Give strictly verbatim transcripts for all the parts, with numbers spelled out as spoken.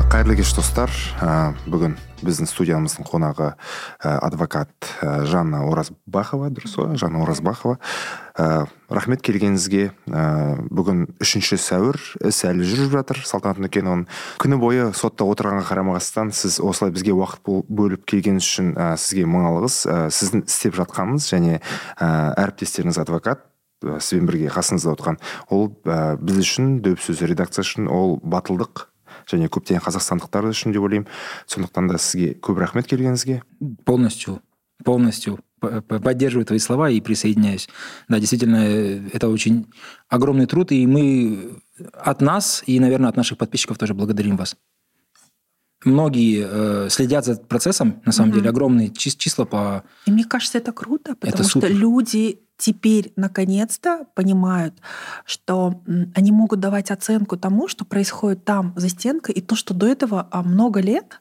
Қайырлы кеш, достар. Бүгін біздің студиямыздың қонағы адвокат Жанна Оразбахова, дұрыс қой? Жанна Оразбахова. Рахмет келгеніңізге. Бүгін үшінші сәуір, іс әлі жүріп жатыр. Салтанат Нүкенованың күні бойы сотта отырғанға қарамастан, сіз осылай бізге уақыт бөліп келгеніңіз үшін сізге мың алғыс. Сіздің істеп жатқаныңыз және әріптестеріңіз адвокат, сізбен бірге қасыңызда отырған, ол біз үшін, дөп сөзі редакция үшін, ол батылдық және көптеген қазақстандықтар үшін деп ойлаймын. Сондықтан да сізге көп рахмет келгеніңізге. Полностью, полностью поддерживаю твои слова и присоединяюсь. Да, действительно, это очень огромный труд, и мы от нас, и, наверное, от наших подписчиков тоже благодарим вас. Многие э, следят за процессом, на самом mm-hmm. деле, огромные числа по... И мне кажется, это круто, потому это что супер. Люди теперь наконец-то понимают, что они могут давать оценку тому, что происходит там, за стенкой, и то, что до этого много лет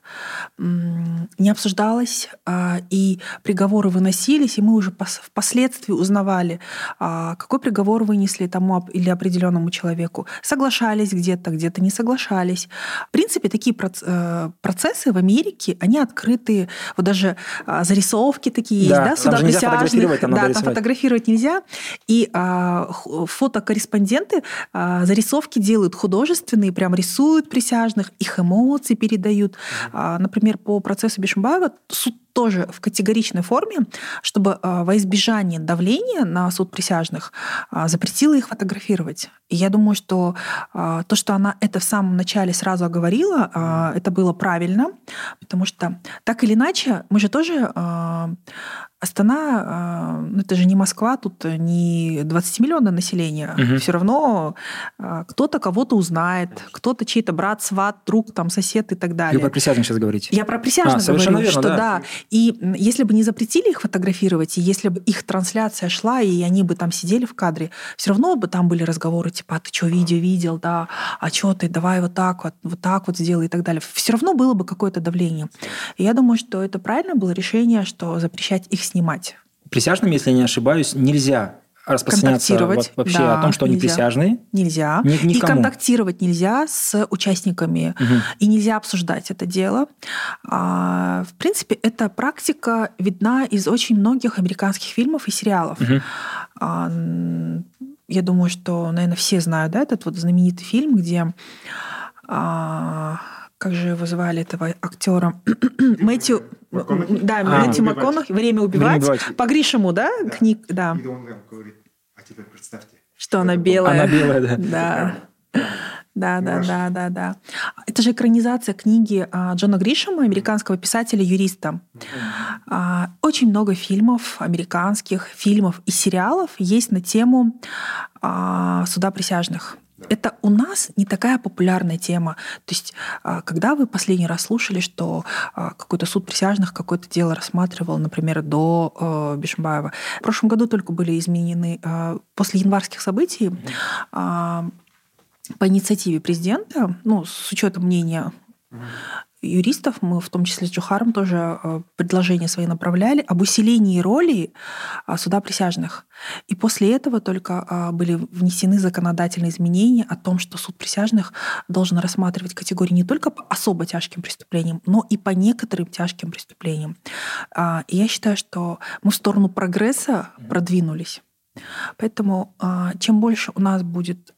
не обсуждалось, и приговоры выносились, и мы уже впоследствии узнавали, какой приговор вынесли тому или определенному человеку. Соглашались где-то, где-то не соглашались. В принципе, такие процессы в Америке, они открыты, вот даже зарисовки такие да, есть, да, суда присяжных. Там да, там фотографировать нельзя. И а, фотокорреспонденты а, зарисовки делают художественные, прям рисуют присяжных, их эмоции передают. А, например, по процессу Бишимбаева суд тоже в категоричной форме, чтобы а, во избежание давления на суд присяжных а, запретила их фотографировать. И я думаю, что а, то, что она это в самом начале сразу оговорила, а, это было правильно, потому что так или иначе мы же тоже... А, Астана, ну это же не Москва, тут не двадцатимиллионное население. Угу. Все равно кто-то кого-то узнает, кто-то чей-то брат, сват, друг, там, сосед и так далее. Вы про присяжных сейчас говорите? Я про присяжных а, говорю, верно, что да. да. И если бы не запретили их фотографировать, и если бы их трансляция шла, и они бы там сидели в кадре, все равно бы там были разговоры, типа, а ты что, видео видел, да, а что ты, давай вот так вот, вот так вот сделай и так далее. Все равно было бы какое-то давление. И я думаю, что это правильно было решение, что запрещать их снимать. Присяжным, если я не ошибаюсь, нельзя распространяться вообще да, о том, что они нельзя. присяжные. Нельзя. Ни, и контактировать нельзя с участниками. Угу. И нельзя обсуждать это дело. А, в принципе, эта практика видна из очень многих американских фильмов и сериалов. Угу. А, я думаю, что, наверное, все знают, да, этот вот знаменитый фильм, где... А, как же его звали, этого актера? Мэтью... Да, а, Мэтью МакКонахи. «Время убивать». «Время убивать». По Гришему, да? Да. Книг, да. И он говорит, а теперь представьте. Что она белая. Она белая, да. Да. Да, да, да, да, да. Это же экранизация книги Джона Гришема, американского писателя-юриста. Mm-hmm. Очень много фильмов, американских фильмов и сериалов есть на тему суда присяжных. Это у нас не такая популярная тема. То есть, когда вы последний раз слушали, что какой-то суд присяжных какое-то дело рассматривал, например, до Бишимбаева. В прошлом году только были изменены, после январских событий, по инициативе президента, ну, с учетом мнения юристов, мы в том числе с Джохаром тоже предложения свои направляли об усилении роли суда присяжных. И после этого только были внесены законодательные изменения о том, что суд присяжных должен рассматривать категории не только по особо тяжким преступлениям, но и по некоторым тяжким преступлениям. И я считаю, что мы в сторону прогресса продвинулись. Поэтому чем больше у нас будет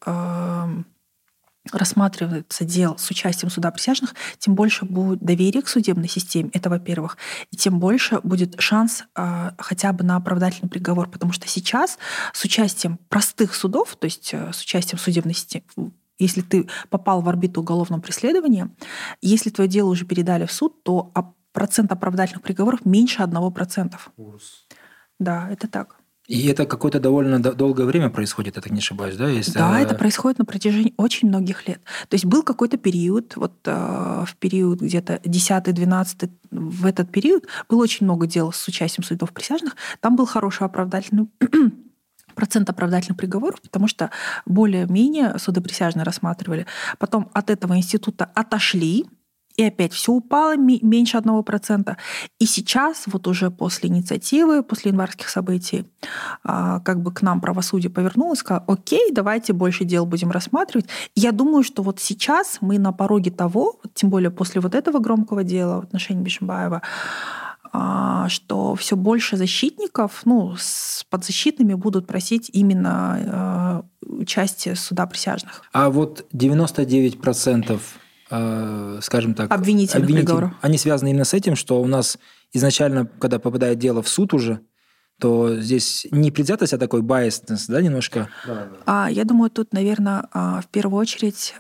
рассматривается дел с участием суда присяжных, тем больше будет доверие к судебной системе, это во-первых, и тем больше будет шанс э, хотя бы на оправдательный приговор, потому что сейчас с участием простых судов, то есть э, с участием судебной системы, если ты попал в орбиту уголовного преследования, если твое дело уже передали в суд, то процент оправдательных приговоров меньше одного процента. Да, это так. И это какое-то довольно долгое время происходит, я так не ошибаюсь, да? Если... Да, это происходит на протяжении очень многих лет. То есть был какой-то период, вот э, в период где-то десятый-двенадцатый, в этот период было очень много дел с участием судов присяжных. Там был хороший оправдательный процент оправдательных приговоров, потому что более-менее суды присяжные рассматривали. Потом от этого института отошли, И опять все упало меньше одного процента. И сейчас, вот уже после инициативы, после январских событий, как бы к нам правосудие повернулось, сказало, окей, давайте больше дел будем рассматривать. И я думаю, что вот сейчас мы на пороге того, тем более после вот этого громкого дела в отношении Бишимбаева, что все больше защитников, ну, с подзащитными будут просить именно участие суда присяжных. А вот девяносто девять процентов, скажем так, обвинительных приговоров, они связаны именно с этим, что у нас изначально, когда попадает дело в суд уже, то здесь не предвзятость, а такой biasness, да, немножко? А, я думаю, тут, наверное, в первую очередь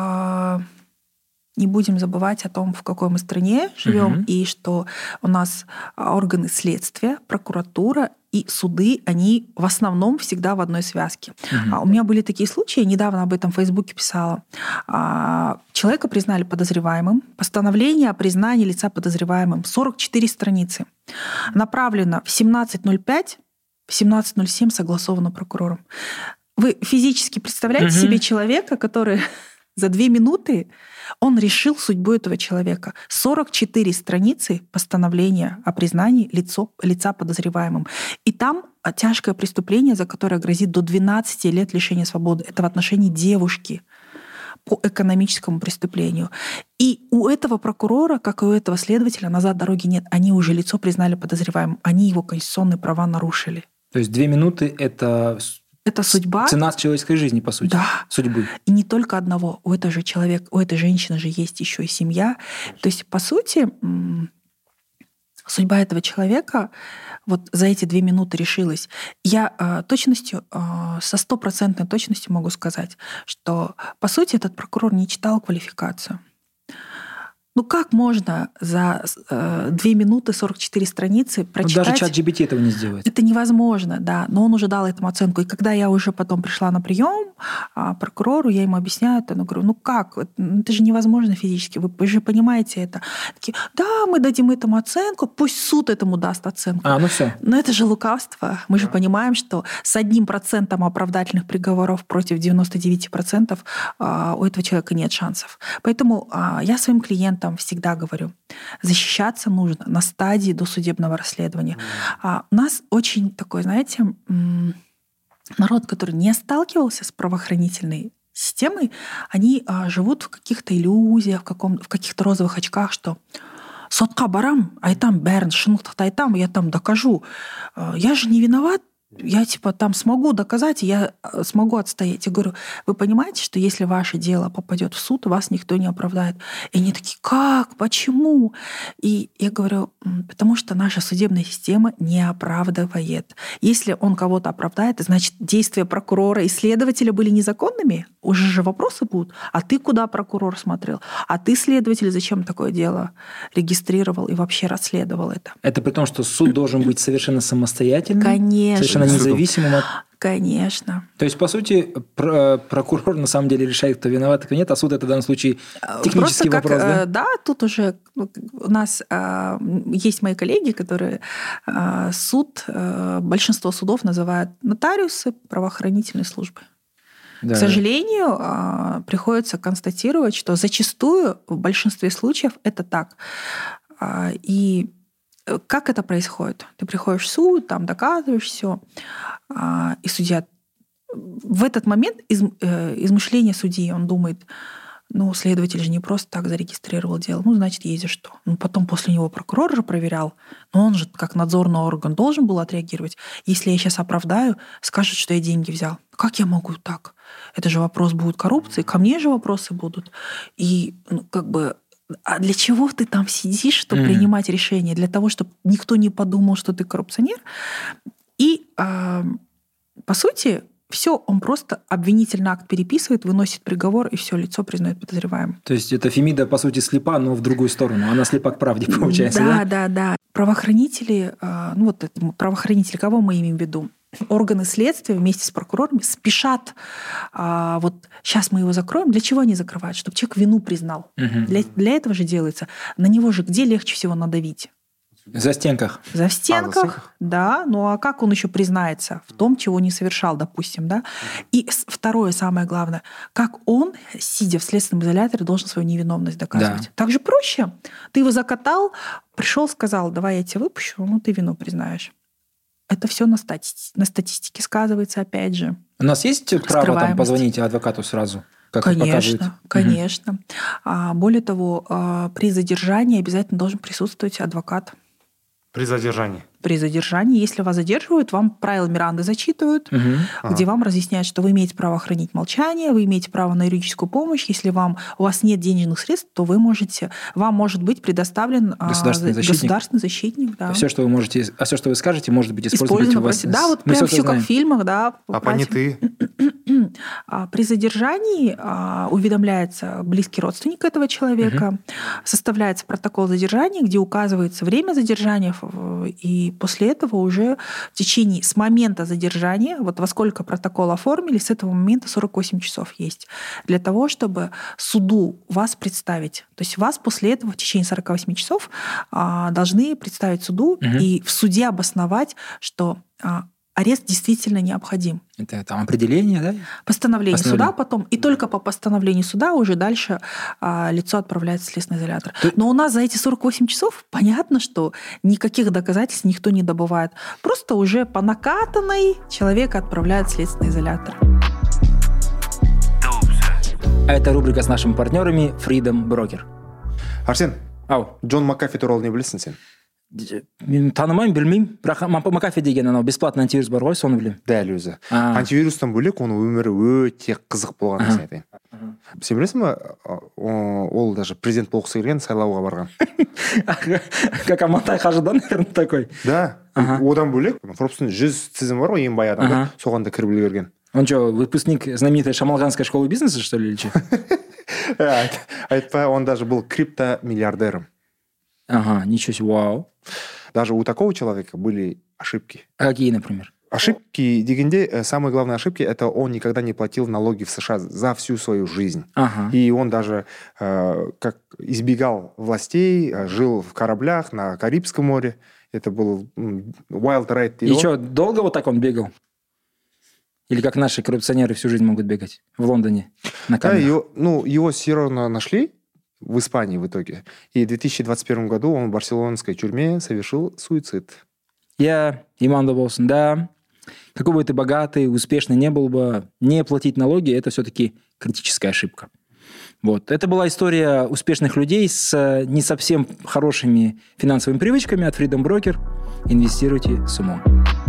не будем забывать о том, в какой мы стране живем, угу. и что у нас органы следствия, прокуратура и суды, они в основном всегда в одной связке. Угу. У меня были такие случаи, я недавно об этом в Фейсбуке писала. Человека признали подозреваемым, постановление о признании лица подозреваемым, сорок четыре страницы. Направлено в семнадцать ноль пять, в семнадцать ноль семь согласовано прокурором. Вы физически представляете угу. себе человека, который за две минуты он решил судьбу этого человека. сорок четыре страницы постановления о признании лицо, лица подозреваемым. И там тяжкое преступление, за которое грозит до двенадцати лет лишения свободы. Это в отношении девушки по экономическому преступлению. И у этого прокурора, как и у этого следователя, назад дороги нет. Они уже лицо признали подозреваемым. Они его конституционные права нарушили. То есть две минуты — это... Это судьба. Цена человеческой жизни, по сути. Да. Судьбы. И не только одного. У этого же человека, у этой женщины же есть еще и семья. То есть, по сути, судьба этого человека вот за эти две минуты решилась. Я э, точностью, э, со стопроцентной точностью могу сказать, что, по сути, этот прокурор не читал квалификацию. Ну как можно за э, две минуты сорок четыре страницы прочитать? Ну, даже чат джи пи ти этого не сделает. Это невозможно, да. Но он уже дал этому оценку. И когда я уже потом пришла на прием а, прокурору, я ему объясняю это, ну говорю, ну как? Это же невозможно физически. Вы, вы же понимаете это. Такие, да, мы дадим этому оценку, пусть суд этому даст оценку. А, ну все. Но это же лукавство. Мы же понимаем, что с одним процентом оправдательных приговоров против девяноста девяти процентов а, у этого человека нет шансов. Поэтому а, я своим клиентам всегда говорю, защищаться нужно на стадии досудебного расследования. Mm. А у нас очень такой, знаете, народ, который не сталкивался с правоохранительной системой, они а, живут в каких-то иллюзиях, в, каком, в каких-то розовых очках, что сотқа барам, айтам бәрін шындықты айтам, я там докажу. Я же не виноват. Я типа там смогу доказать, я смогу отстоять. Я говорю, вы понимаете, что если ваше дело попадет в суд, вас никто не оправдает. И они такие, как, почему? И я говорю, потому что наша судебная система не оправдывает. Если он кого-то оправдает, значит, действия прокурора и следователя были незаконными. Уже же вопросы будут. А ты куда, прокурор, смотрел? А ты, следователь, зачем такое дело регистрировал и вообще расследовал это? Это при том, что суд должен быть совершенно самостоятельным? Конечно. Совершенно независимым от... Конечно. То есть, по сути, прокурор на самом деле решает, кто виноват, кто нет, а суд — это в данном случае технический как, вопрос, да? Да, тут уже у нас есть мои коллеги, которые суд, большинство судов называют нотариусы правоохранительной службы. Да. К сожалению, приходится констатировать, что зачастую в большинстве случаев это так. И как это происходит? Ты приходишь в суд, там доказываешь все, и судья в этот момент из, измышления судьи, он думает, ну, следователь же не просто так зарегистрировал дело, ну, значит, есть за что. Ну, потом после него прокурор же проверял, но он же как надзорный орган должен был отреагировать. Если я сейчас оправдаю, скажут, что я деньги взял. Как я могу так? Это же вопрос будет коррупции, ко мне же вопросы будут. И, ну, как бы... А для чего ты там сидишь, чтобы mm. принимать решения? Для того, чтобы никто не подумал, что ты коррупционер. И, э, по сути, все, он просто обвинительный акт переписывает, выносит приговор, и все, лицо признает подозреваемым. То есть это Фемида, по сути, слепа, но в другую сторону. Она слепа к правде, получается, да? Да, да, да. Правоохранители, э, ну вот это, правоохранители, кого мы имеем в виду? Органы следствия вместе с прокурорами спешат, а, вот сейчас мы его закроем. Для чего они закрывают? Чтобы человек вину признал. Угу. Для, для этого же делается. На него же где легче всего надавить? За стенках. За стенках, А, за стенках? Да. Ну а как он еще признается в том, чего не совершал, допустим, да? И второе, самое главное, как он, сидя в следственном изоляторе, должен свою невиновность доказывать. Да. Так же проще. Ты его закатал, пришел, сказал, давай я тебя выпущу, ну ты вину признаешь. Это все на, стати... на статистике сказывается, опять же. У нас есть право там позвонить адвокату сразу? Как конечно, конечно. Угу. А, более того, а, при задержании обязательно должен присутствовать адвокат. При задержании? При задержании. Если вас задерживают, вам правила Миранды зачитывают, угу. где ага. вам разъясняют, что вы имеете право хранить молчание, вы имеете право на юридическую помощь. Если вам, у вас нет денежных средств, то вы можете, вам может быть предоставлен государственный защитник. Государственный защитник да. Все, что вы можете, а все, что вы скажете, может быть использовано против вас. Да, вот прям все как в фильмах. Да, а понятые? При задержании уведомляется близкий родственник этого человека, угу. составляется протокол задержания, где указывается время задержания, и после этого уже в течение, с момента задержания, вот во сколько протокол оформили, с этого момента сорок восемь часов есть для того, чтобы суду вас представить. То есть вас после этого в течение сорок восемь часов должны представить суду угу. и в суде обосновать, что арест действительно необходим. Это там определение, да? Постановление, Постановление. суда потом. И только по постановлению суда уже дальше а, лицо отправляется в следственный изолятор. Ты... Но у нас за эти сорок восемь часов понятно, что никаких доказательств никто не добывает. Просто уже по накатанной человека отправляют в следственный изолятор. А это рубрика с нашими партнерами Freedom Broker. Арсен, Ау. Джон Макафи туралы не білесің сен? Мен танымаймын, білмеймін. Бірақ Макафи деген анау бесплатный антивирус бар ғой, соны білемін. Дәл өзі. Антивирустан бөлек оның өмірі өте қызық болған сен айтайын. Сен білесің ба, ол даже президент болғысы келген, сайлауға барған. Как Амантай Хажыдан, наверное, такой. Да. Одан бөлек Форбстың жүз тізімі бар ғой, ең бай адамдар, соған да кіріп үлгерген. Он что, выпускник знаменитой Шамалганской школы бизнеса, что ли, или что? Айтпа, он даже был криптомиллиардером. Ага, ничего себе, вау. Даже у такого человека были ошибки. А какие, например? Ошибки, дегенде, самые главные ошибки, это он никогда не платил налоги в США за всю свою жизнь. Ага. И он даже э, как избегал властей, жил в кораблях на Карибском море. Это был wild ride. И что, долго вот так он бегал? Или как наши коррупционеры всю жизнь могут бегать в Лондоне на камерах? Да, его, ну, его все равно нашли в Испании в итоге. И в две тысячи двадцать первом году он в барселонской тюрьме совершил суицид. Я, Иман Болсын, да. Какой бы ты богатый, успешный не был бы, не платить налоги – это все-таки критическая ошибка. Вот. Это была история успешных людей с не совсем хорошими финансовыми привычками от Freedom Broker. Инвестируйте с умом.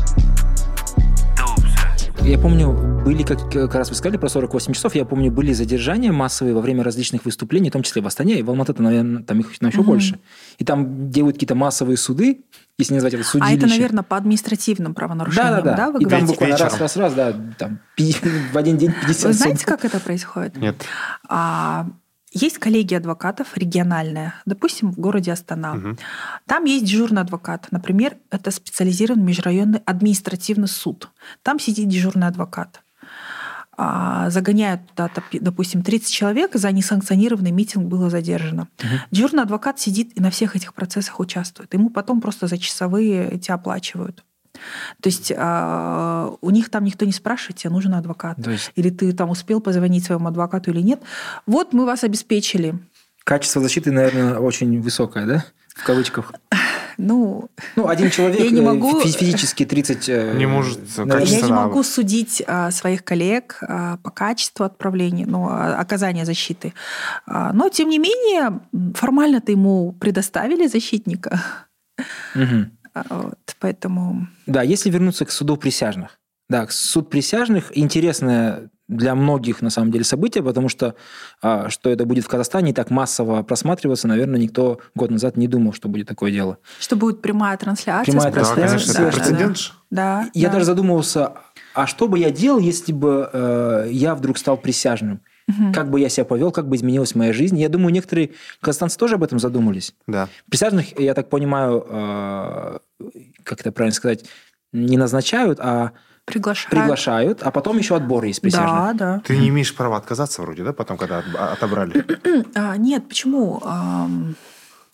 Я помню, были, как, как раз вы сказали про сорок восемь часов, я помню, были задержания массовые во время различных выступлений, в том числе в Астане, и в Алматы, наверное, там их еще mm-hmm. больше. И там делают какие-то массовые суды, если не назвать это судилище. А это, наверное, по административным правонарушениям, да, да, да? Вы и говорите? Там буквально раз-раз-раз, да, там в один день пятьдесят. Вы знаете, как это происходит? Нет. А... Есть коллегия адвокатов региональная, допустим, в городе Астана. Угу. Там есть дежурный адвокат. Например, это специализированный межрайонный административный суд. Там сидит дежурный адвокат. Загоняют туда, допустим, тридцать человек, за несанкционированный митинг было задержано. Угу. Дежурный адвокат сидит и на всех этих процессах участвует. Ему потом просто за часовые эти оплачивают. То есть э, у них там никто не спрашивает, тебе нужен адвокат. Есть... Или ты там успел позвонить своему адвокату или нет. Вот мы вас обеспечили. Качество защиты, наверное, очень высокое, да? В кавычках. Ну, ну один человек я не могу, физически тридцать... Не может качественно... Я не могу судить а, своих коллег а, по качеству отправления, ну, оказания защиты. А, но, тем не менее, формально-то ему предоставили защитника. Угу. Вот, поэтому... Да, если вернуться к суду присяжных. Да, суд присяжных интересное для многих, на самом деле, событие, потому что, что это будет в Казахстане и так массово просматриваться, наверное, никто год назад не думал, что будет такое дело. Что будет прямая трансляция. Прямая трансляция. Да, конечно, это прецедент. Да, я да. даже задумывался, а что бы я делал, если бы э, я вдруг стал присяжным? Угу. Как бы я себя повел, как бы изменилась моя жизнь? Я думаю, некоторые казахстанцы тоже об этом задумались. Да. Присяжных, я так понимаю, э, как это правильно сказать, не назначают, а приглашают. приглашают, а потом еще отбор есть присяжных. Да, да. Ты не имеешь права отказаться вроде, да, потом, когда отобрали? а, нет, почему?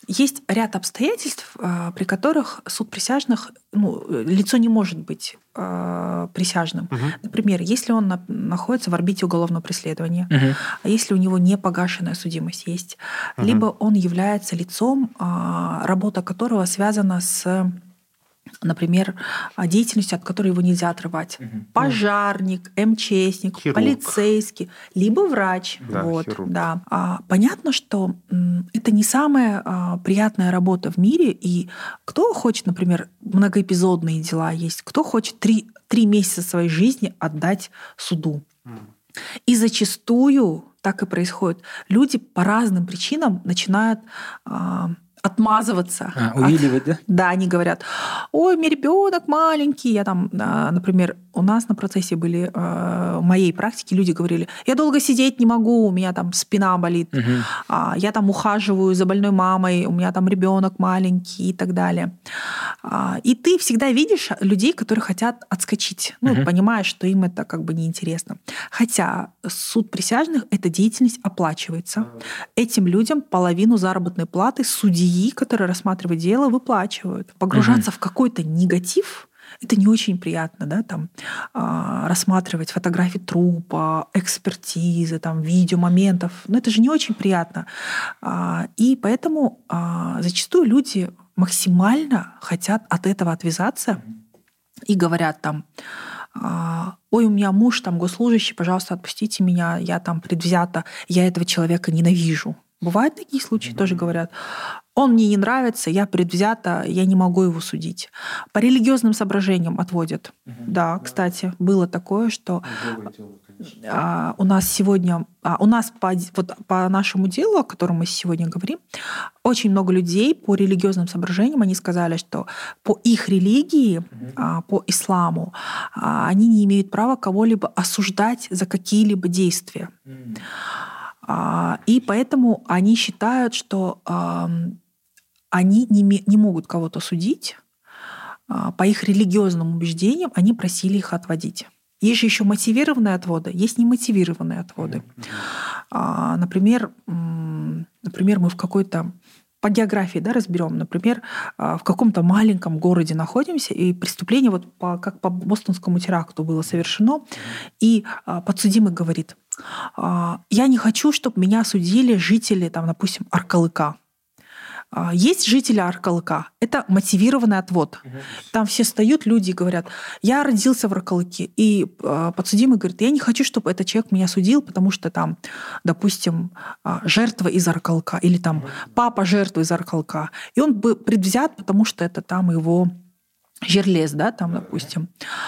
есть ряд обстоятельств, при которых суд присяжных, ну, лицо не может быть э, присяжным. Угу. Например, если он на, находится в орбите уголовного преследования, угу. а если у него не погашенная судимость есть, угу. либо он является лицом, э, работа которого связана с, например, деятельностью, от которой его нельзя отрывать. Угу. Пожарник, МЧСник, хирург. Полицейский, либо врач. Да, вот, хирург. Да. А, понятно, что м, это не самая а, приятная работа в мире, и кто хочет, например, многоэпизодные дела есть, кто хочет три, три месяца своей жизни отдать суду. Mm. И зачастую так и происходит. Люди по разным причинам начинают а, отмазываться. А, увиливать, от... да? Да, они говорят: ой, у меня ребенок маленький. Я там, например, у нас на процессе были в моей практике люди говорили: я долго сидеть не могу, у меня там спина болит, угу. я там ухаживаю за больной мамой, у меня там ребенок маленький и так далее. И ты всегда видишь людей, которые хотят отскочить, ну, угу. понимаешь, что им это как бы неинтересно. Хотя суд присяжных, эта деятельность оплачивается. Угу. Этим людям половину заработной платы судьи, которые рассматривают дело, выплачивают. Погружаться угу. в какой-то негатив — это не очень приятно, да, там, а, рассматривать фотографии трупа, экспертизы, там, видео моментов. Но это же не очень приятно. А, и поэтому а, зачастую люди максимально хотят от этого отвязаться и говорят там: ой, у меня муж там госслужащий, пожалуйста, отпустите меня, я там предвзято, я этого человека ненавижу. Бывают такие случаи, mm-hmm. тоже говорят: он мне не нравится, я предвзята, я не могу его судить. По религиозным соображениям отводят. Mm-hmm. Да, кстати, было такое, что а, у нас сегодня, а, у нас по, вот, по нашему делу, о котором мы сегодня говорим, очень много людей по религиозным соображениям, они сказали, что по их религии, mm-hmm. а, по исламу, а, они не имеют права кого-либо осуждать за какие-либо действия. Mm-hmm. И поэтому они считают, что они не могут кого-то судить. По их религиозным убеждениям они просили их отводить. Есть же еще мотивированные отводы, есть немотивированные отводы. Например, например, мы в какой-то... По географии, да, разберем. Например, в каком-то маленьком городе находимся, и преступление, вот по, как по бостонскому теракту было совершено, и подсудимый говорит: я не хочу, чтобы меня судили жители, там, допустим, Аркалыка. Есть жители Аркалыка. Это мотивированный отвод. Угу. Там все встают, люди и говорят: я родился в Аркалыке. И подсудимый говорит: я не хочу, чтобы этот человек меня судил, потому что там, допустим, жертва из Аркалыка, или там угу. папа жертвы из Аркалыка. И он бы предвзят, потому что это там его жерлес, да, там, допустим.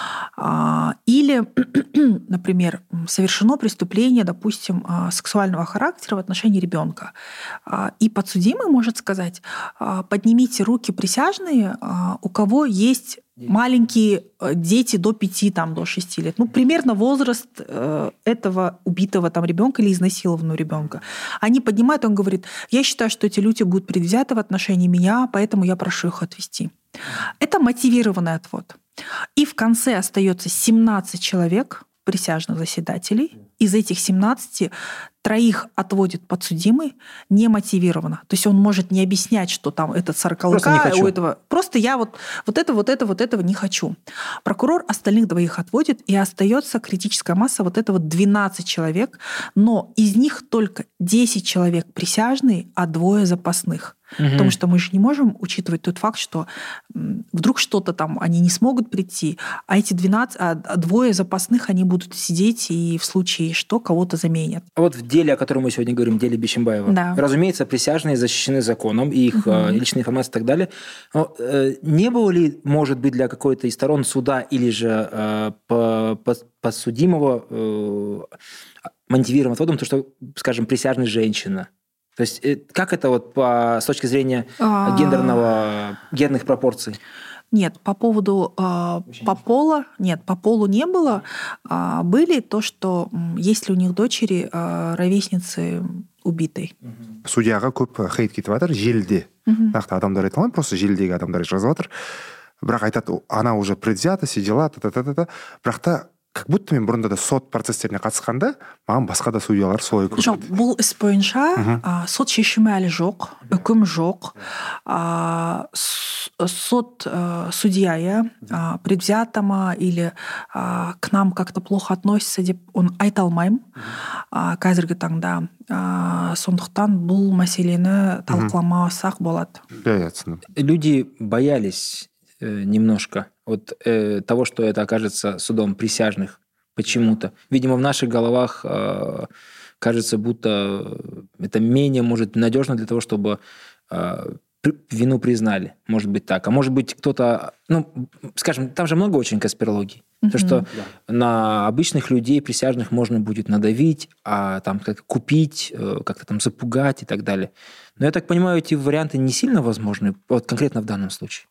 Или, например, совершено преступление, допустим, сексуального характера в отношении ребенка. И подсудимый может сказать: поднимите руки присяжные, у кого есть маленькие дети до пяти, там, до шести лет. Ну, примерно возраст этого убитого там ребенка или изнасилованного ребенка. Они поднимают, он говорит: я считаю, что эти люди будут предвзяты в отношении меня, поэтому я прошу их отвести. Это мотивированный отвод. И в конце остается семнадцать человек, присяжных заседателей. Из этих семнадцати троих отводит подсудимый немотивированно. То есть он может не объяснять, что там этот сорокалыка у этого. Просто я вот, вот это, вот это, вот этого не хочу. Прокурор остальных двоих отводит, и остается критическая масса, вот это вот двенадцать человек, но из них только десять человек присяжные, а двое запасных. Угу. Потому что мы же не можем учитывать тот факт, что вдруг что-то там они не смогут прийти, а эти двенадцать, а двое запасных, они будут сидеть и в случае что кого-то заменят. А вот в деле, о котором мы сегодня говорим, в деле Бишимбаева, да. разумеется, присяжные защищены законом, и их угу. личная информация и так далее. Но э, не было ли, может быть, для какой-то из сторон суда или же э, по, по, подсудимого э, мотивированным отводом то, что, скажем, присяжная женщина? То есть как это вот по, с точки зрения гендерного, гендерных пропорций? Нет, по поводу э, по пола, нет, по полу не было. А, были то, что если у них дочери э, ровесницы убитой. Судьяға көп хейт кетіп жатыр желіде. Нақты адамдар айта алмаймын, просто желідегі адамдар жазып жатыр. Бірақ айтады, она уже предвзята, все дела, та-та-та-та. Бірақ та как будто мен бұрында да сот процесстеріне қатысқанда маған басқа да судьялар солай жоқ, көрсетеді. бұл іс бойынша а, сот шешімі әлі жоқ, үкім жоқ. А, с- сот а, судья, иә, а, предвзято ма или а, к нам как-то плохо относится деп оны айта алмаймын а, қазіргі таңда. А, сондықтан бұл мәселені талқыламасақ болады. иә, иә, түсіндім. Люди боялись э, немножко от э, того, что это окажется судом присяжных почему-то. Видимо, в наших головах э, кажется, будто это менее, может, надежно для того, чтобы э, при- вину признали. Может быть так. А может быть кто-то... Ну, скажем, там же много очень конспирологий. То, что на обычных людей, присяжных, можно будет надавить, а там как купить, э, как-то там запугать и так далее. Но я так понимаю, эти варианты не сильно возможны, вот конкретно в данном случае.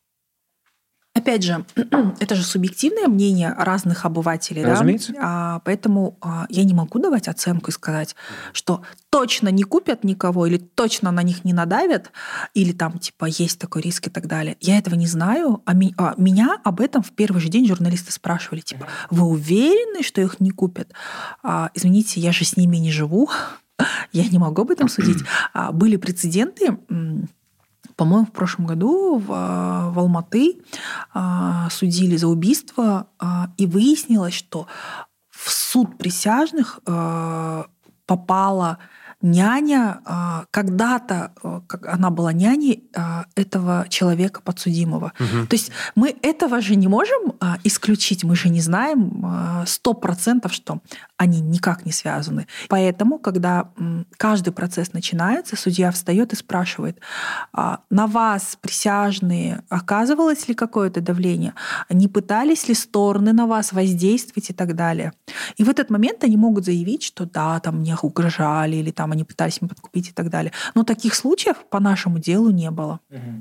Опять же, это же субъективное мнение разных обывателей, да? Разумеется. А, поэтому а, я не могу давать оценку и сказать, что точно не купят никого, или точно на них не надавят, или там типа есть такой риск и так далее. Я этого не знаю. А, ми- а меня об этом в первый же день журналисты спрашивали, типа, вы уверены, что их не купят? А, извините, я же с ними не живу, я не могу об этом судить. А, были прецеденты. м, По-моему, в прошлом году в, а, в Алматы а, судили за убийство, а, и выяснилось, что в суд присяжных а, попала няня, а, когда-то а, как она была няней а, этого человека подсудимого. То есть мы этого же не можем а, исключить, мы же не знаем сто процентов, что они никак не связаны. Поэтому, когда м, каждый процесс начинается, судья встает и спрашивает, а, на вас, присяжные, оказывалось ли какое-то давление? Не пытались ли стороны на вас воздействовать и так далее? И в этот момент они могут заявить, что да, там мне угрожали, или там они пытались меня подкупить и так далее. Но таких случаев по нашему делу не было.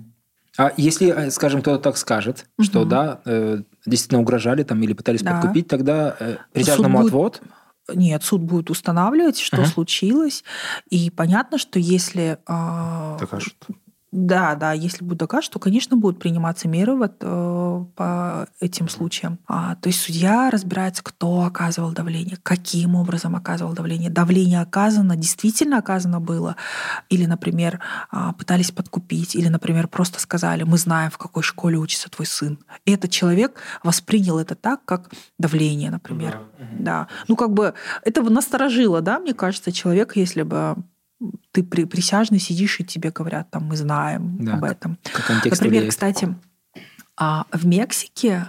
А если, э, скажем, кто-то так скажет, что Мгм. да, э, действительно угрожали там или пытались Да. подкупить, тогда э, присяжному будет- отвод? Нет, суд будет устанавливать, что Ага. случилось. И понятно, что если... а, Докажут. Да, да, если будет докажут, то, конечно, будут приниматься меры вот, э, по этим случаям. А, то есть судья разбирается, кто оказывал давление, каким образом оказывал давление. Давление оказано, действительно оказано было. Или, например, а, пытались подкупить, или, например, просто сказали, мы знаем, в какой школе учится твой сын. И этот человек воспринял это так, как давление, например. Да. Ну, как бы это бы насторожило, да, мне кажется, человека, если бы ты при, присяжный сидишь, и тебе говорят, там, мы знаем Да, об как- этом. как контекст Например, влияет. кстати, а, в Мексике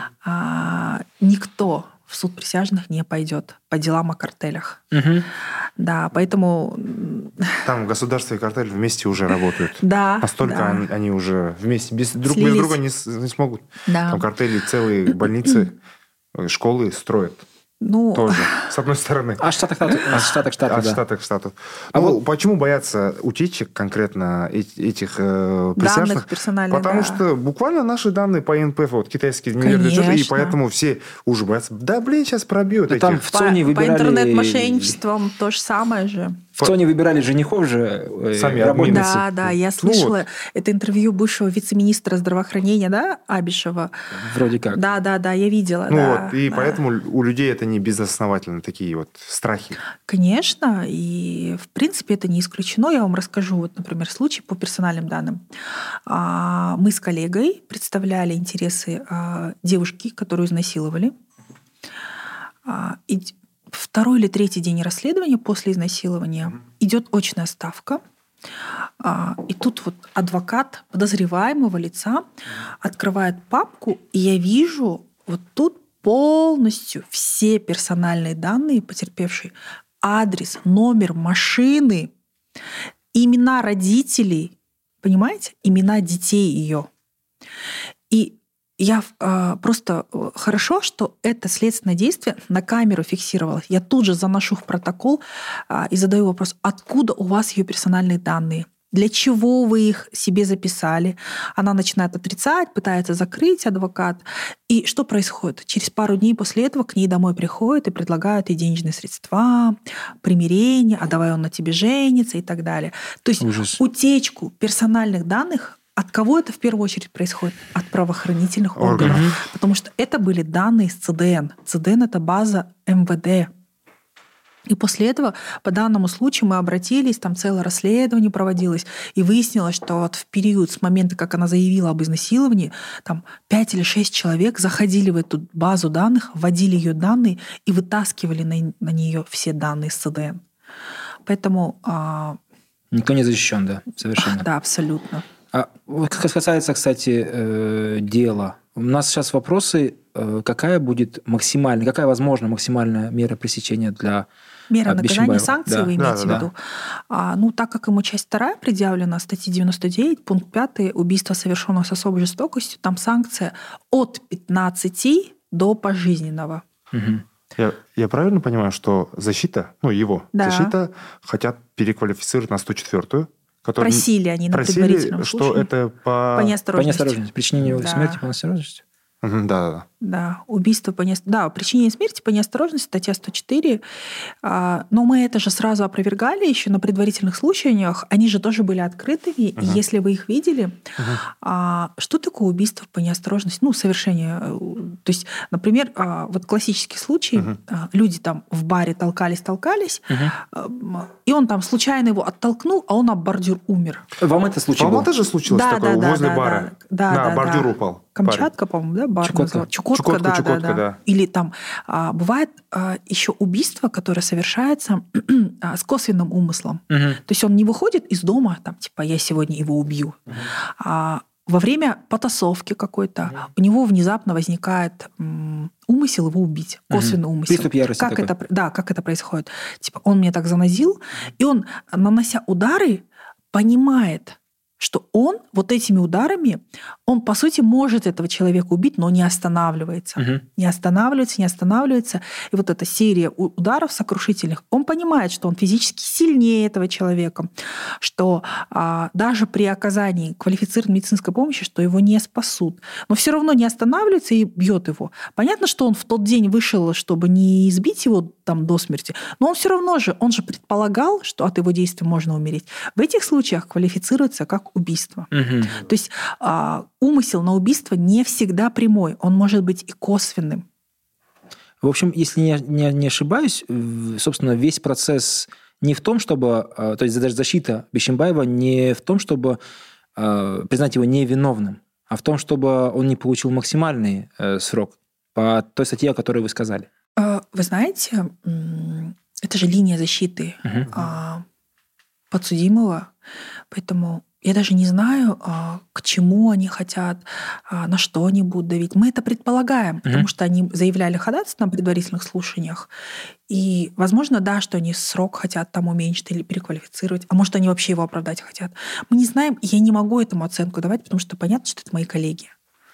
а, никто в суд присяжных не пойдет по делам о картелях. Мгм. Да, поэтому... м, Там государство и картель вместе уже работают. Да, Настолько да. они, они уже вместе, без, друг Слились. без друга не, с- не смогут. Да. Там картели целые больницы, э, школы строят Ну, тоже, с одной стороны. От штата к штату, от штата к штату, От да. штата к штату. А Ну, вот- почему боятся утечек конкретно эти- этих э, присяжных? данных персональных, Потому да. что буквально наши данные по эн пэ эф, вот китайские не верят, и Конечно. поэтому все уже боятся. Да, блин, сейчас пробьют Да этих. там в по, ЦОНе по выбирали... интернет-мошенничествам то же самое же. В ЦОНе выбирали женихов же, э, Сами работницы. Да, да, я Ну слышала вот. это интервью бывшего вице-министра здравоохранения, да, Абишева. Вроде как. Да, да, да, я видела. Ну да, вот, и да. поэтому у людей это не безосновательно, такие вот страхи. Конечно, и в принципе это не исключено. Я вам расскажу, вот, например, случай по персональным данным. А, Мы с коллегой представляли интересы а, девушки, которую изнасиловали. А, И д- второй или третий день расследования после изнасилования идет очная ставка. А, И тут вот адвокат подозреваемого лица открывает папку, и я вижу вот тут полностью все персональные данные потерпевшей, адрес, номер машины, имена родителей, понимаете, имена детей ее. И я э, просто э, хорошо, что это следственное действие на камеру фиксировалось. Я тут же заношу в протокол э, и задаю вопрос, откуда у вас ее персональные данные? Для чего вы их себе записали? Она начинает отрицать, пытается закрыть адвокат. И что происходит? Через пару дней после этого к ней домой приходят и предлагают ей денежные средства, примирение, а давай он на тебе женится и так далее. То есть Ужас. утечку персональных данных От кого это в первую очередь происходит? От правоохранительных органов. Орган. Потому что это были данные из Цэ Дэ Эн. Цэ Дэ Эн — это база эм вэ дэ. И после этого по данному случаю мы обратились, там целое расследование проводилось, и выяснилось, что вот в период с момента, как она заявила об изнасиловании, там пять или шесть человек заходили в эту базу данных, вводили ее данные и вытаскивали на, на нее все данные из Цэ Дэ Эн. Поэтому... А... Никто не защищен, да, совершенно. Да, абсолютно. А, как касается, кстати, дела, у нас сейчас вопросы, какая будет максимальная, какая возможна максимальная мера пресечения для Мера наказания, санкции, да. вы имеете да, в виду? Да. А, ну, так как ему часть вторая предъявлена, статья девяносто девять, пункт пятый, убийство, совершенное с особой жестокостью, там санкция от пятнадцати до пожизненного. Угу. Я, я правильно понимаю, что защита, ну, его да. защита хотят переквалифицировать на сто четвёртую? Просили они на просили, предварительном что слушании. это по... По неосторожности. По неосторожности. Причинение да. смерти по неосторожности? Да, да. Да, убийство по неосторожности. Да, причинение смерти по неосторожности, статья сто четыре. Но мы это же сразу опровергали еще на предварительных слушаниях. Они же тоже были открытыми. Uh-huh. И если вы их видели, uh-huh. что такое убийство по неосторожности? Ну, совершение. То есть, например, вот классический случай. Uh-huh. Люди там в баре толкались-толкались, uh-huh. и он там случайно его оттолкнул, а он об бордюр умер. Вам это случилось? Вам это же случилось да, такое да, возле да, бара? Да, на да, бордюр да. упал. Камчатка, парень. По-моему, да, бар Чукотка. Чукотка, Чукотка, да, Чукотка, да, да. да. Или там а, бывает а, еще убийство, которое совершается а, с косвенным умыслом. Угу. То есть он не выходит из дома, там, типа, я сегодня его убью. Угу. А во время потасовки какой-то угу. у него внезапно возникает м, умысел его убить, косвенный угу. умысел. Приступ ярости как такой. это, да, как это происходит? Типа, он меня так занозил, и он, нанося удары, понимает, что он вот этими ударами, он, по сути, может этого человека убить, но не останавливается. Угу. Не останавливается, не останавливается. И вот эта серия ударов сокрушительных, он понимает, что он физически сильнее этого человека, что а, даже при оказании квалифицированной медицинской помощи, что его не спасут. Но все равно не останавливается и бьет его. Понятно, что он в тот день вышел, чтобы не избить его там до смерти, но он все равно же, он же предполагал, что от его действия можно умереть. В этих случаях квалифицируется как убийство. Угу. То есть а, умысел на убийство не всегда прямой, он может быть и косвенным. В общем, если не, не, не ошибаюсь, собственно, весь процесс не в том, чтобы, то есть даже защита Бишимбаева не в том, чтобы признать его невиновным, а в том, чтобы он не получил максимальный срок по той статье, о которой вы сказали. Вы знаете, это же линия защиты угу. подсудимого, поэтому я даже не знаю, к чему они хотят, на что они будут давить. Мы это предполагаем, mm-hmm. потому что они заявляли ходатайство на предварительных слушаниях. И, возможно, да, что они срок хотят там уменьшить или переквалифицировать, а может, они вообще его оправдать хотят. Мы не знаем, и я не могу этому оценку давать, потому что понятно, что это мои коллеги.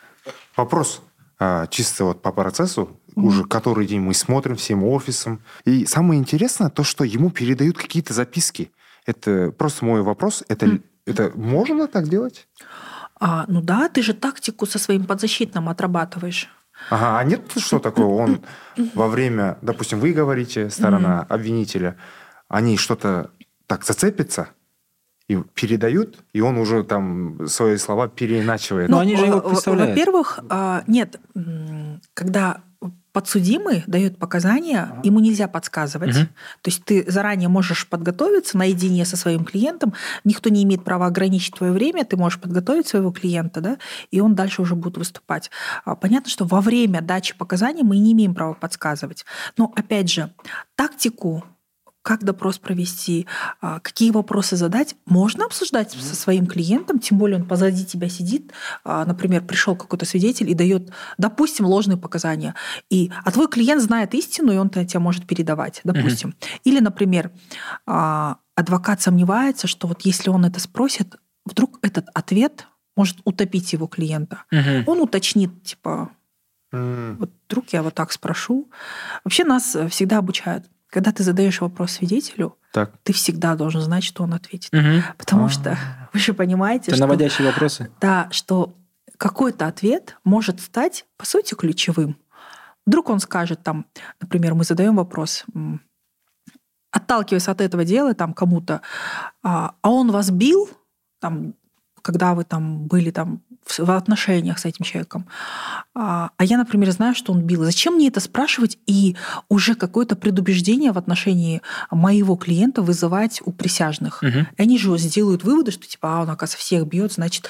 Вопрос чисто вот по процессу. Mm-hmm. Уже который день мы смотрим всем офисом. И самое интересное то, что ему передают какие-то записки. Это просто мой вопрос. Это mm-hmm. Это можно так делать? А, ну да, ты же тактику со своим подзащитным отрабатываешь. Ага, а нет что такого? Он во время, допустим, вы говорите, сторона обвинителя, они что-то так зацепятся и передают, и он уже там свои слова переиначивает. Но ну, они же его представляют. Во-первых, нет, когда подсудимый дает показания, ему нельзя подсказывать. Угу. То есть ты заранее можешь подготовиться наедине со своим клиентом, никто не имеет права ограничить твое время, ты можешь подготовить своего клиента, да, и он дальше уже будет выступать. Понятно, что во время дачи показаний мы не имеем права подсказывать. Но, опять же, тактику, как допрос провести, какие вопросы задать, можно обсуждать со своим клиентом, тем более он позади тебя сидит, например, пришел какой-то свидетель и дает, допустим, ложные показания, и, а твой клиент знает истину, и он тебя может передавать, допустим. Mm-hmm. Или, например, адвокат сомневается, что вот если он это спросит, вдруг этот ответ может утопить его клиента. Mm-hmm. Он уточнит, типа, mm-hmm. вот вдруг я вот так спрошу. Вообще нас всегда обучают. Когда ты задаешь вопрос свидетелю, так. ты всегда должен знать, что он ответит. Угу. Потому А-а-а. что вы же понимаете, Это что... наводящие вопросы. Да, что какой-то ответ может стать, по сути, ключевым. Вдруг он скажет, там, например, мы задаем вопрос, отталкиваясь от этого дела там, кому-то, а он вас бил, там, когда вы там были там в отношениях с этим человеком. А я, например, знаю, что он бил. Зачем мне это спрашивать и уже какое-то предубеждение в отношении моего клиента вызывать у присяжных? Угу. Они же сделают выводы, что типа, а он, оказывается, всех бьет, значит...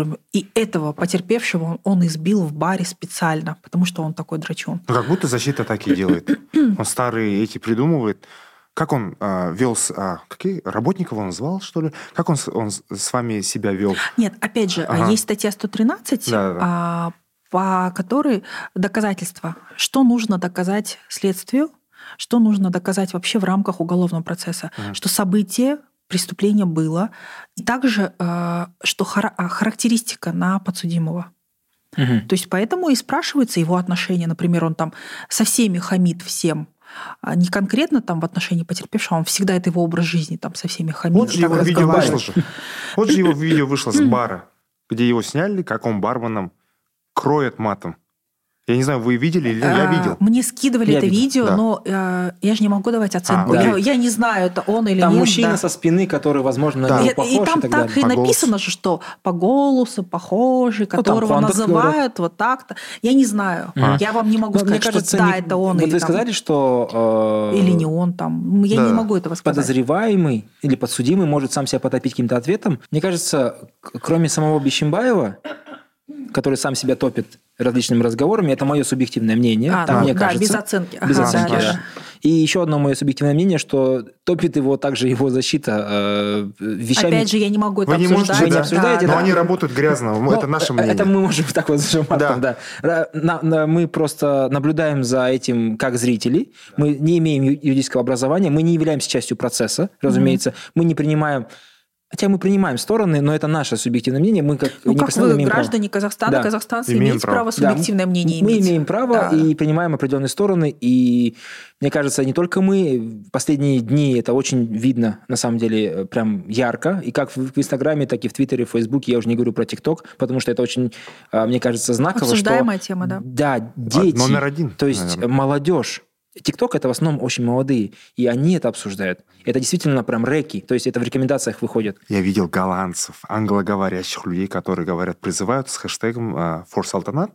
И этого потерпевшего он избил в баре специально, потому что он такой драчун. Ну, как будто защита так и делает. Он старые эти придумывает. Как он а, вел... А, какие? Работников он звал, что ли? Как он, он с вами себя вел? Нет, опять же, ага. есть статья сто тринадцать, да, да. А, по которой доказательства. Что нужно доказать следствию, что нужно доказать вообще в рамках уголовного процесса. Ага. Что событие, преступление было. И также, а, что хар- характеристика на подсудимого. Угу. То есть поэтому и спрашивается его отношение. Например, он там со всеми хамит всем. Не конкретно там в отношении потерпевшего, он всегда это его образ жизни, там со всеми хамит. Вот же его видео вышло же. Вот же его видео вышло с бара, где его сняли, как он барменом кроет матом. Я не знаю, вы видели или я видел? Мне скидывали я это видел, видео, да. но э, я же не могу давать оценку. А, я, я не знаю, это он или там нет. Там мужчина да. со спины, который, возможно, да. на него и, похож. И там и так, так далее. и по написано голосу. же, что по голосу похожий, которого ну, называют говорят. вот так-то. Я не знаю. А. Я вам не могу но сказать, мне кажется, что да, не... это он. Вот или вы там... сказали, что... Э... Или не он там. Я да. не могу этого сказать. Подозреваемый или подсудимый может сам себя потопить каким-то ответом. Мне кажется, кроме самого Бишимбаева, который сам себя топит различными разговорами, это мое субъективное мнение. А, там, да, мне да, кажется, без оценки. Без ага, оценки, да, да. да. И еще одно мое субъективное мнение, что топит его также его защита э, вещами. Опять же, я не могу это Вы не обсуждать. можете, Вы не да. обсуждаете, Но да? они работают грязно, ну, это наше мнение. Это мы можем так вот зажимать. Да. Да. На, на, мы просто наблюдаем за этим как зрители. Мы не имеем юридического образования, мы не являемся частью процесса, разумеется. Mm-hmm. Мы не принимаем... Хотя мы принимаем стороны, но это наше субъективное мнение. Мы как, ну, как вы, имеем граждане право. Казахстана, да. казахстанцы, имеем имеете право, право субъективное да. мнение мы иметь. Мы имеем право да. и принимаем определенные стороны. И мне кажется, не только мы. В последние дни это очень видно, на самом деле, прям ярко. И как в Инстаграме, так и в Твиттере, в Фейсбуке. Я уже не говорю про ТикТок, потому что это очень, мне кажется, знаково. Обсуждаемая что, тема, да. Да, дети. Номер один. То есть наверное. молодежь. ТикТок – это в основном очень молодые, и они это обсуждают. Это действительно прям реки, то есть это в рекомендациях выходит. Я видел голландцев, англоговорящих людей, которые говорят, призывают с хэштегом «For Sultanat»,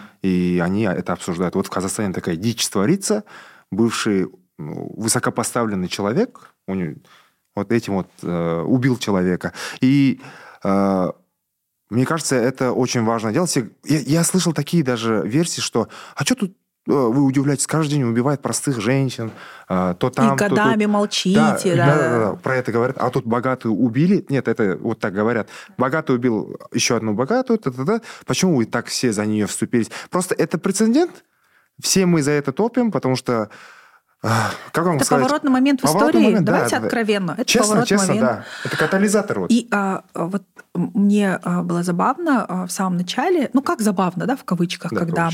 и они это обсуждают. Вот в Казахстане такая дичь творится, бывший ну, высокопоставленный человек, у него, вот этим вот э, убил человека. И э, мне кажется, это очень важно делать. Я, я слышал такие даже версии, что «а что тут вы удивляетесь, каждый день убивает простых женщин, то там, и годами то тут. молчите. Да, да. Да, да, да, про это говорят. А тут богатые убили. Нет, это вот так говорят. Богатый убил еще одну богатую. Та-та-та. Почему вы так все за нее вступились? Просто это прецедент. Все мы за это топим, потому что... Как вам это сказать? поворотный момент в поворотный истории. Момент, Давайте да, откровенно. Это честно, поворотный честно, момент. да. Это катализатор. Вот. И а, вот мне было забавно в самом начале, ну как забавно, да, в кавычках, да, когда...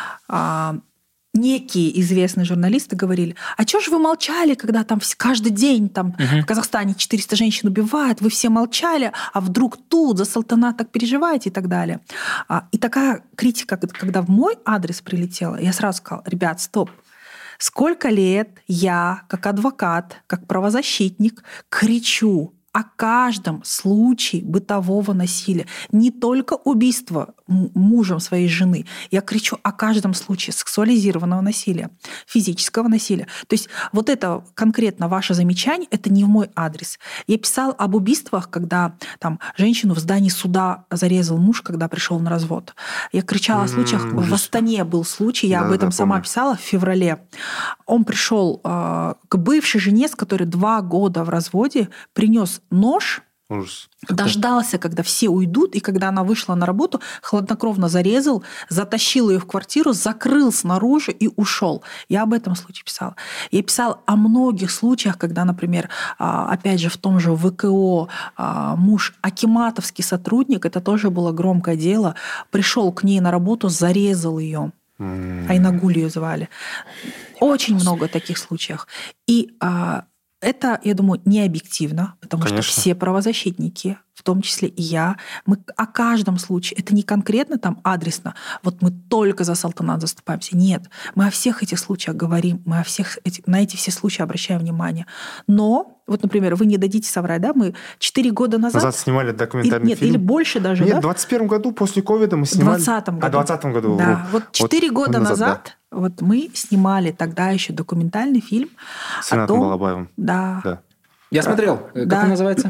А, некие известные журналисты говорили, а что же вы молчали, когда там каждый день там, uh-huh. в Казахстане четыреста женщин убивают, вы все молчали, а вдруг тут за Салтанат так переживаете и так далее. И такая критика, когда в мой адрес прилетела, я сразу сказала, ребят, стоп, сколько лет я, как адвокат, как правозащитник, кричу о каждом случае бытового насилия. Не только убийство мужем своей жены. Я кричу о каждом случае сексуализированного насилия, физического насилия. То есть вот это конкретно ваше замечание, это не в мой адрес. Я писала об убийствах, когда там, женщину в здании суда зарезал муж, когда пришел на развод. Я кричала mm-hmm. о случаях. Ужас. В Астане был случай, я да, об этом да, сама помню. Писала в феврале. Он пришел э, к бывшей жене, с которой два года в разводе, принес нож, Ужас. дождался, когда все уйдут, и когда она вышла на работу, хладнокровно зарезал, затащил ее в квартиру, закрыл снаружи и ушел. Я об этом случае писала. Я писала о многих случаях, когда, например, опять же, в том же ВКО муж, акиматовский сотрудник, это тоже было громкое дело, пришел к ней на работу, зарезал ее. Mm. Айнагуль ее звали. Очень много таких случаев. И это, я думаю, не объективно, потому Конечно. Что все правозащитники, в том числе и я, мы о каждом случае, это не конкретно там адресно, вот мы только за Салтанат заступаемся. Нет, мы о всех этих случаях говорим, мы о всех этих, на эти все случаи обращаем внимание. Но вот, например, вы не дадите соврать, да, мы четыре года назад... Назад снимали документальный и, нет, фильм. Или больше даже, Нет, да? в двадцать первом году, после ковида мы снимали... В двадцатом году. А, в двадцатом году. Да, вот четыре вот года назад, назад да. вот мы снимали тогда еще документальный фильм с Ренатом о том... Балабаевым. Да. да. Я смотрел. Как да. он называется?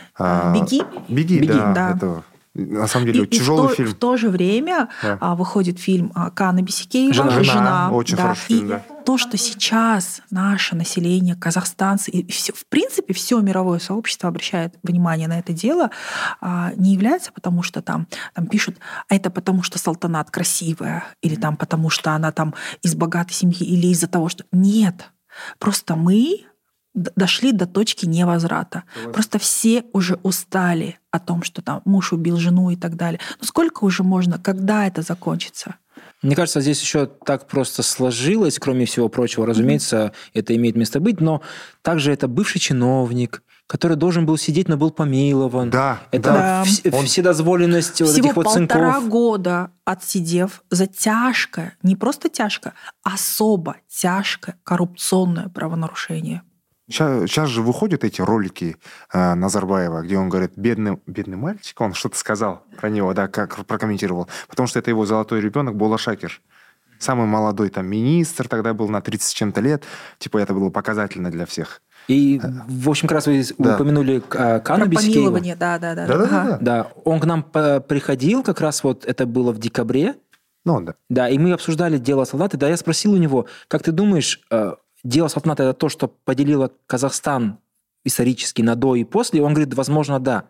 А, «Беги». «Беги», «Беги», да. да. Это, на самом деле, и, тяжелый и в то, фильм. в то же время да. а, выходит фильм Кана Бисекеева «Жена». «Жена». Очень да. хороший и фильм, да. то, что сейчас наше население, казахстанцы, и все, в принципе, все мировое сообщество обращает внимание на это дело, а, не является потому, что там, там пишут, а это потому, что Салтанат красивая, или там потому, что она там из богатой семьи, или из-за того, что... Нет. Просто мы дошли до точки невозврата. Вот. Просто все уже устали о том, что там муж убил жену и так далее. Но сколько уже можно? Когда это закончится? Мне кажется, здесь еще так просто сложилось, кроме всего прочего, разумеется, mm-hmm. это имеет место быть, но также это бывший чиновник, который должен был сидеть, но был помилован. Да, это да. вс- Он... вседозволенность вот Всего этих вот полтора сынков. года отсидев за тяжкое, не просто тяжкое, особо тяжкое коррупционное правонарушение. Сейчас, сейчас же выходят эти ролики э, Назарбаева, где он говорит, бедный, бедный мальчик, он что-то сказал про него, да, как прокомментировал, потому что это его золотой ребенок Бола Шакир. Самый молодой там министр тогда был на тридцать с чем-то лет, типа это было показательно для всех. И, в общем, как раз вы да. упомянули Кану Бисекеева. Да, да, да. Да, да, да, да. да, он к нам приходил, как раз вот это было в декабре. Ну, да. Да, и мы обсуждали дело Солдата, да, я спросил у него, как ты думаешь... Дело Салтаната – это то, что поделило Казахстан исторически на до и после. Он говорит, возможно, да.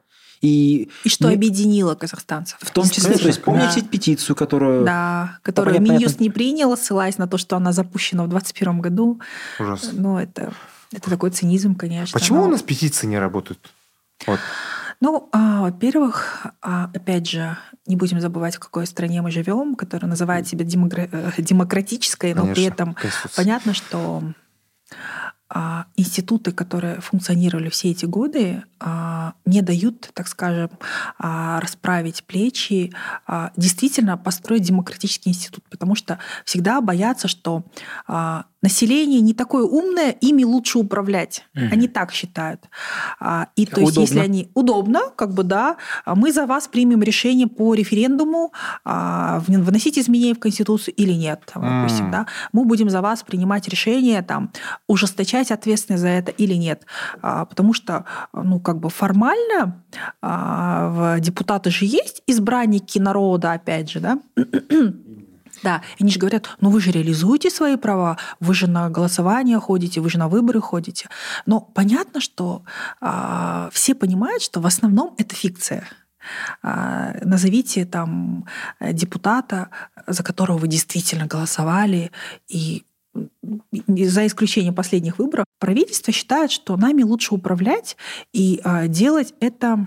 И, и что мы... объединило казахстанцев. В том числе, то есть помните да. петицию, которую... Да, которую понятно, Минюст понятно. не принял, ссылаясь на то, что она запущена в двадцать первом году. Ужасно. Ну, это, это такой цинизм, конечно. Почему но... у нас петиции не работают? Вот. Ну, а, во-первых, а, опять же, не будем забывать, в какой стране мы живем, которая называет себя демокра- демократической, но при этом понятно, что а, институты, которые функционировали все эти годы, а, не дают, так скажем, а, расправить плечи, а, действительно построить демократический институт, потому что всегда боятся, что а, население не такое умное, ими лучше управлять. Угу. Они так считают. И то есть, если они удобно, как бы да, мы за вас примем решение по референдуму, вносить изменения в Конституцию или нет, допустим, mm. да, мы будем за вас принимать решение, там, ужесточать ответственность за это или нет, потому что, ну, как бы формально депутаты же есть избранники народа, опять же, да. Да, они же говорят, ну вы же реализуете свои права, вы же на голосование ходите, вы же на выборы ходите. Но понятно, что а, все понимают, что в основном это фикция. А, назовите там депутата, за которого вы действительно голосовали, и за исключением последних выборов, правительство считает, что нами лучше управлять и а, делать это,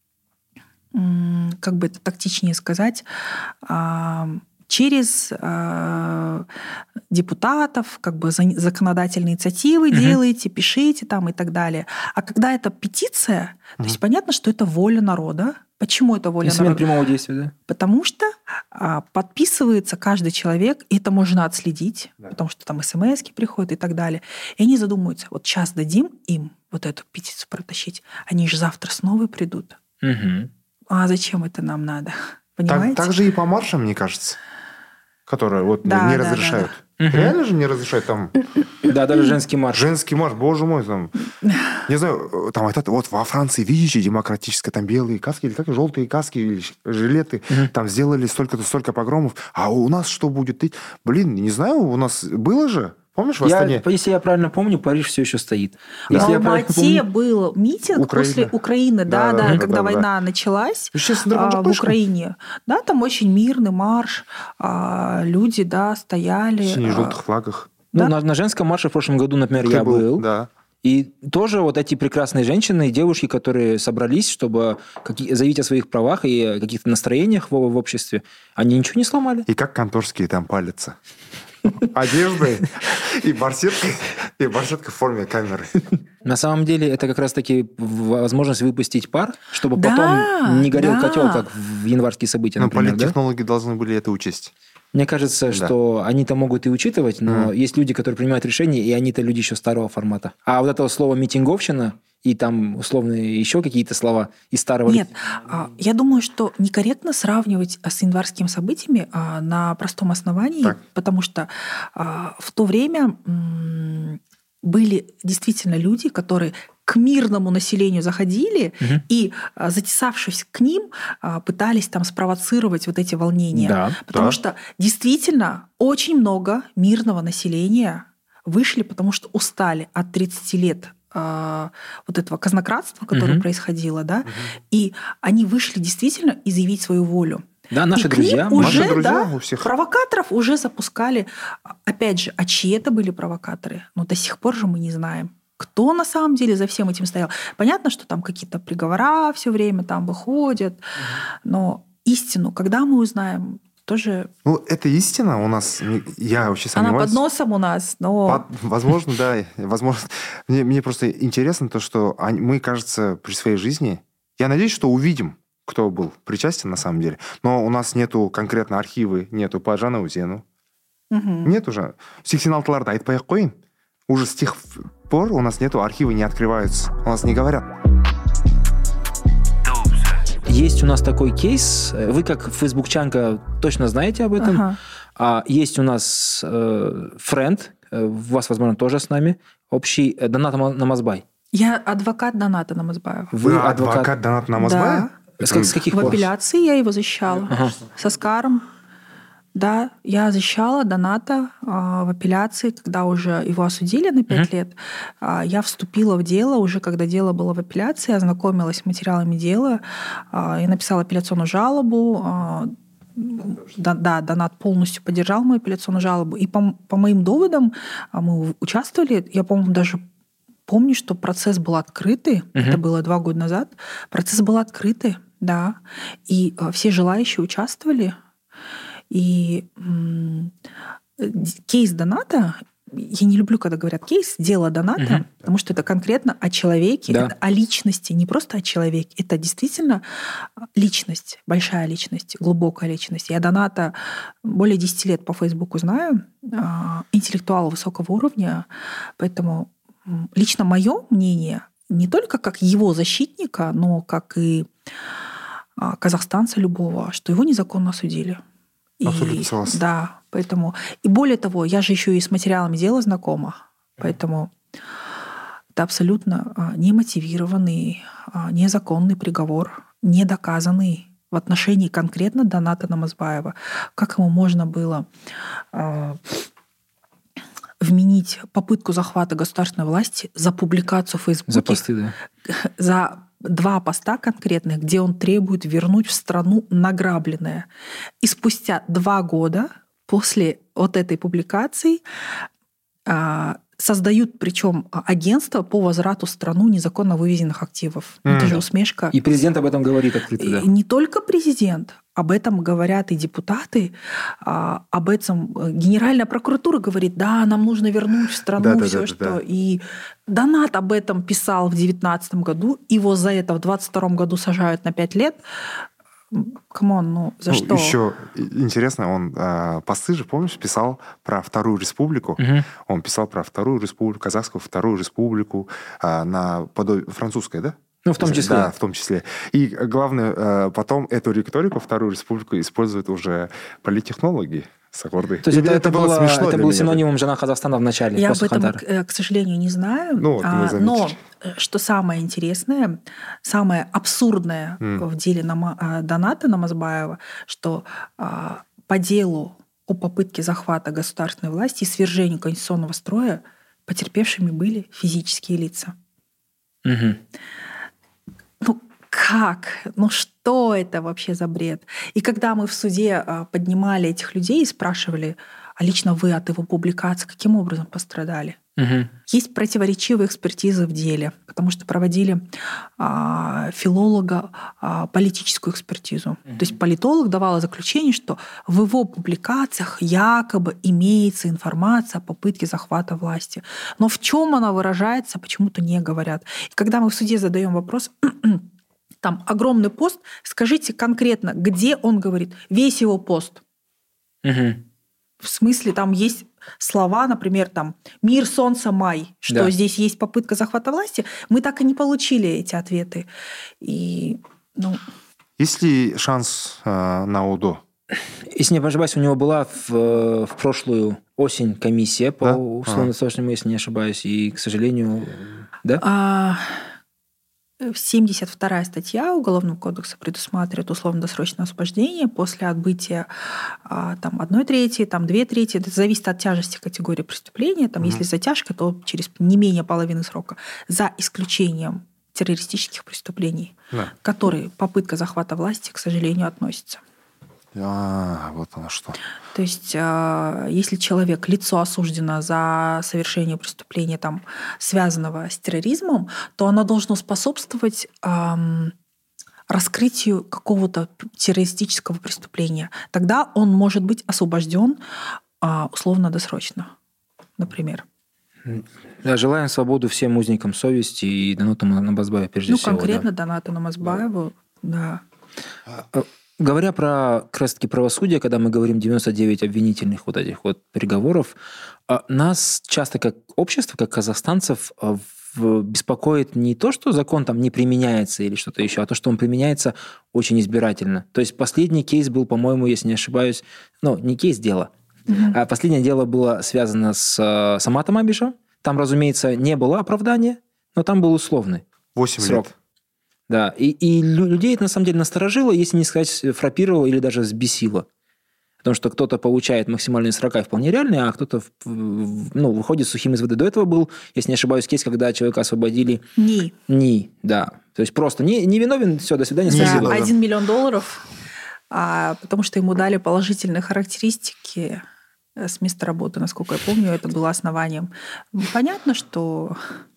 как бы это тактичнее сказать, а, через э, депутатов, как бы законодательные инициативы uh-huh. делаете, пишите там и так далее. А когда это петиция, uh-huh. то есть понятно, что это воля народа. Почему это воля Инструмент народа? прямого действия, да? Потому что а, подписывается каждый человек, и это можно отследить, да. потому что там смс-ки приходят и так далее. И они задумаются, вот сейчас дадим им вот эту петицию протащить, они же завтра снова придут. Uh-huh. А зачем это нам надо? Понимаете? Так, так же и по маршам, мне кажется. Которые вот да, не да, разрешают. Да, да. Реально же не разрешают там. Да, даже женский марш. Женский марш, боже мой, там. Не знаю, там этот, вот во Франции, видите, демократическая, там белые каски, или как желтые каски, или жилеты, там сделали столько-то, столько погромов. А у нас что будет? Блин, не знаю, у нас было же. Помнишь, в Астане? Я, если я правильно помню, Париж все еще стоит. Да. Если в Алмате был митинг Украина. после Украины, да, да, да, да когда да, война да. началась а, в Украине. Да, там очень мирный марш, а, люди, да, стояли. В сине-желтых флагах. Ну, да? на, на женском марше в прошлом году, например, Ты я был. был. Да. И тоже вот эти прекрасные женщины и девушки, которые собрались, чтобы заявить о своих правах и о каких-то настроениях в, в обществе, они ничего не сломали. И как конторские там палятся. Одежды и барсетка, и барсетка в форме камеры. На самом деле это как раз-таки возможность выпустить пар, чтобы да, потом не горел да. котел, как в январские события, Но например. политтехнологи да? должны были это учесть. Мне кажется, да. что они-то могут и учитывать, но mm. есть люди, которые принимают решения, и они-то люди еще старого формата. А вот это слово «митинговщина» и там условно еще какие-то слова из старого... Нет, я думаю, что некорректно сравнивать с январскими событиями на простом основании, так. потому что в то время были действительно люди, которые к мирному населению заходили угу. и, затесавшись к ним, пытались там спровоцировать вот эти волнения. Да, потому да. что действительно очень много мирного населения вышли, потому что устали от тридцати лет вот этого казнократства, которое угу. происходило, да, угу. и они вышли действительно изъявить свою волю. Да, наши и друзья. Уже, наши друзья да, у всех. Провокаторов уже запускали. Опять же, а чьи это были провокаторы? Но до сих пор же мы не знаем, кто на самом деле за всем этим стоял. Понятно, что там какие-то приговора все время там выходят, угу. но истину, когда мы узнаем, тоже... Ну, это истина у нас, я вообще сомневаюсь. Она под носом у нас, но... Под, возможно, да. Возможно. Мне, мне просто интересно то, что мы, кажется, при своей жизни... Я надеюсь, что увидим, кто был причастен на самом деле. Но у нас нету конкретно архивы, нету по Жанна Узену. Угу. Нет уже. сексен алтыларды айтпай-ақ қойын. Уже с тех пор у нас нету, архивы не открываются. У нас не говорят. Есть у нас такой кейс, вы как фейсбукчанка точно знаете об этом. Ага. А есть у нас френд, э, у вас, возможно, тоже с нами, общий э, Донат Намазбай. Я адвокат Доната Намазбаева. Вы адвокат, адвокат Доната Намазбаева? Да. С, с каких В пор? апелляции я его защищала. Ага. Со Скаром. Да, я защищала Доната э, в апелляции, когда уже его осудили на пять uh-huh. лет. Э, я вступила в дело уже, когда дело было в апелляции, ознакомилась с материалами дела, э, я написала апелляционную жалобу. Э, да, да, Донат полностью поддержал мою апелляционную жалобу. И по, по моим доводам э, мы участвовали. Я, по-моему, даже помню, что процесс был открытый. Uh-huh. Это было два года назад. Процесс был открытый, да. И э, все желающие участвовали. И м- кейс Доната, я не люблю, когда говорят кейс, дело Доната, угу. потому что это конкретно о человеке, да. это о личности, не просто о человеке, это действительно личность, большая личность, глубокая личность. Я Доната более десяти лет по Фейсбуку знаю, интеллектуал высокого уровня, поэтому лично мое мнение, не только как его защитника, но как и казахстанца любого, что его незаконно осудили. Абсолютно согласен. Да, поэтому... И более того, я же еще и с материалами дела знакома, поэтому это абсолютно немотивированный, незаконный приговор, недоказанный в отношении конкретно Доната Намазбаева. Как ему можно было э, вменить попытку захвата государственной власти за публикацию в Фейсбуке? За посты, да. За два поста конкретных, где он требует вернуть в страну награбленное. И спустя два года после вот этой публикации создают, причем, агентство по возврату в страну незаконно вывезенных активов. Mm. Это же усмешка. И президент об этом говорит открыто, да. И не только президент, об этом говорят и депутаты, об этом Генеральная прокуратура говорит, да, нам нужно вернуть в страну да, все, да, да, что... Да. И Донат об этом писал в две тысячи девятнадцатом году, его за это в двадцать втором году сажают на пять лет. Камон, ну за ну, что? Еще интересно, он э, посты же, помнишь, писал про Вторую Республику. Угу. Он писал про Вторую Республику, Казахскую Вторую Республику, э, на подобие французской, да? Ну, в том числе. Да, в том числе. И главное, потом эту риторику, Вторую Республику, используют уже политтехнологи. Сагорды. То есть это, это, это было, смешно это был синонимом «Жена Казахстана» в начале. Я об этом, Хантара. К сожалению, не знаю. Ну, вот а, но что самое интересное, самое абсурдное mm. в деле Nama, Доната Намазбаева, что а, по делу о попытке захвата государственной власти и свержению конституционного строя потерпевшими были физические лица. Mm-hmm. Ну, как? Ну, что это вообще за бред? И когда мы в суде поднимали этих людей и спрашивали, а лично вы от его публикации каким образом пострадали? Угу. Есть противоречивые экспертизы в деле, потому что проводили а, филолога а, политическую экспертизу. Угу. То есть политолог давал заключение, что в его публикациях якобы имеется информация о попытке захвата власти. Но в чем она выражается, почему-то не говорят. И когда мы в суде задаем вопрос... Там огромный пост, скажите конкретно, где он говорит, весь его пост. Угу. В смысле, там есть слова, например, там «мир, солнце, май», что Да. здесь есть попытка захвата власти. Мы так и не получили эти ответы. И, ну... Есть ли шанс э, на УДО? Если не ошибаюсь, у него была в, в прошлую осень комиссия по Да? условно-досрочному, если не ошибаюсь, и, к сожалению, да? А, семьдесят вторая статья Уголовного кодекса предусматривает условно-досрочное освобождение после отбытия а, там, одной трети, там, две трети. Это зависит от тяжести категории преступления. Там, Мгм. Если затяжка, то через не менее половины срока. За исключением террористических преступлений, Да. к которым попытка захвата власти, к сожалению, относится. А, вот оно что. То есть, э, если человек, лицо осуждено за совершение преступления, там, связанного с терроризмом, то оно должно способствовать эм, раскрытию какого-то террористического преступления. Тогда он может быть освобожден э, условно-досрочно, например. Да, желаем свободу всем узникам совести и Донату Намазбаеву, прежде Ну, всего. конкретно да. Донату Намазбаеву, да. Говоря про как раз таки правосудие, когда мы говорим девяносто девять обвинительных вот этих вот приговоров, а, нас часто как общество, как казахстанцев, а, в- беспокоит не то, что закон там не применяется или что-то еще, а то, что он применяется очень избирательно. То есть последний кейс был, по-моему, если не ошибаюсь, ну, не кейс, дело. Мгм. А последнее дело было связано с а, Саматом Абишем. Там, разумеется, не было оправдания, но там был условный Восемь срок. лет. Да, и, и лю- людей это на самом деле насторожило, если не сказать фрапировало или даже взбесило. Потому что кто-то получает максимальные срока и вполне реальные, а кто-то в- в- ну, выходит сухим из воды. До этого был, если не ошибаюсь, кейс, когда человека освободили Не. не, да. То есть просто не, не виновен, все, до свидания, Не За спасибо. виновен. один миллион долларов, а, потому что ему дали положительные характеристики э, с места работы, насколько я помню, это было основанием. Понятно, что...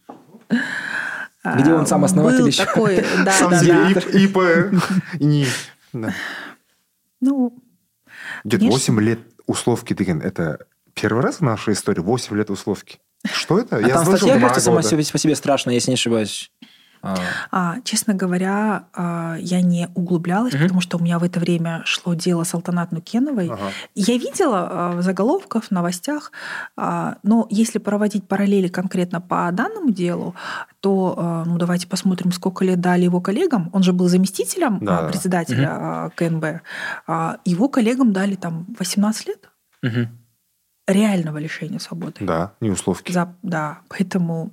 а, Где он сам основатель был еще? такой, да, На самом да, деле, да. И- ИП. Не. Да. Ну, Где-то Конечно. восемь лет условки деген. Это первый раз в нашей истории восемь лет условки. Что это? А там слышал статья два просто сама года. себе, по себе страшная, если не ошибаюсь. А, а, честно говоря, а, я не углублялась, Мгм. потому что у меня в это время шло дело Салтанат Нукеновой. Ага. Я видела а, в заголовках, в новостях, а, но если проводить параллели конкретно по данному делу, то а, ну, давайте посмотрим, сколько лет дали его коллегам. Он же был заместителем Да, а, да. председателя а, КНБ. А, Его коллегам дали там восемнадцать лет мгм. реального лишения свободы. Да, не условки. За- да, поэтому,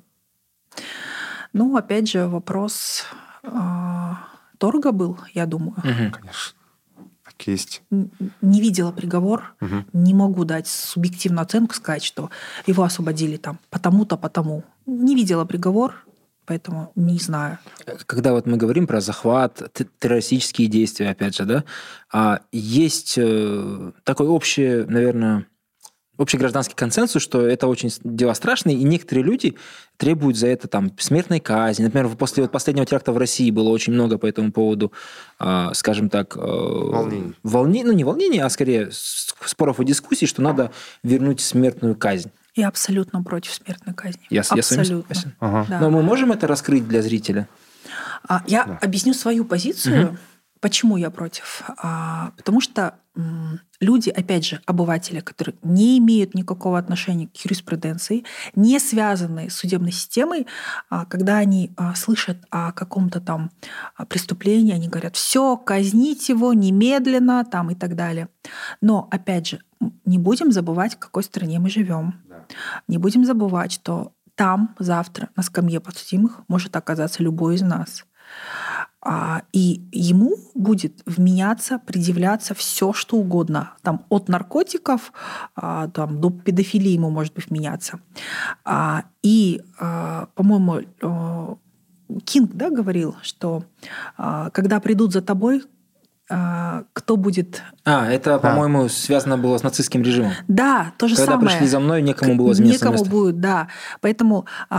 ну, опять же, вопрос а, торга был, я думаю. Мгм. Конечно. Так есть. Н- Не видела приговор, Мгм. не могу дать субъективную оценку, сказать, что его освободили там потому-то, потому. Не видела приговор, поэтому не знаю. Когда вот мы говорим про захват, т- террористические действия, опять же, да, а, есть э, такой общий, наверное, общий гражданский консенсус, что это очень с- дело страшное, и некоторые люди требуют за это там смертной казни. Например, после вот последнего теракта в России было очень много по этому поводу, а, скажем так... Волнений. Волнений. Ну, не волнений, а скорее с- споров и дискуссий, что надо вернуть смертную казнь. Я абсолютно против смертной казни. Я, с- я с вами абсолютно. согласен. Ага. Да. Но мы можем это раскрыть для зрителя? А, Я Да. объясню свою позицию, почему я против. А, Потому что м, люди, опять же, обыватели, которые не имеют никакого отношения к юриспруденции, не связанные с судебной системой, а, когда они а, слышат о каком-то там а, преступлении, они говорят, все, казнить его немедленно там, и так далее. Но, опять же, м, не будем забывать, в какой стране мы живем. Не будем забывать, что там завтра на скамье подсудимых может оказаться любой из нас. А, И ему будет вменяться, предъявляться все, что угодно. Там, от наркотиков а, там, до педофилии ему может быть вменяться. А, И, а, по-моему, э, Кинг, да, говорил, что а, когда придут за тобой, а, кто будет... А, это, по-моему, связано было с нацистским режимом. Да, то же Когда самое. пришли за мной, некому К- было заменить Некому место. будет, да. Поэтому а,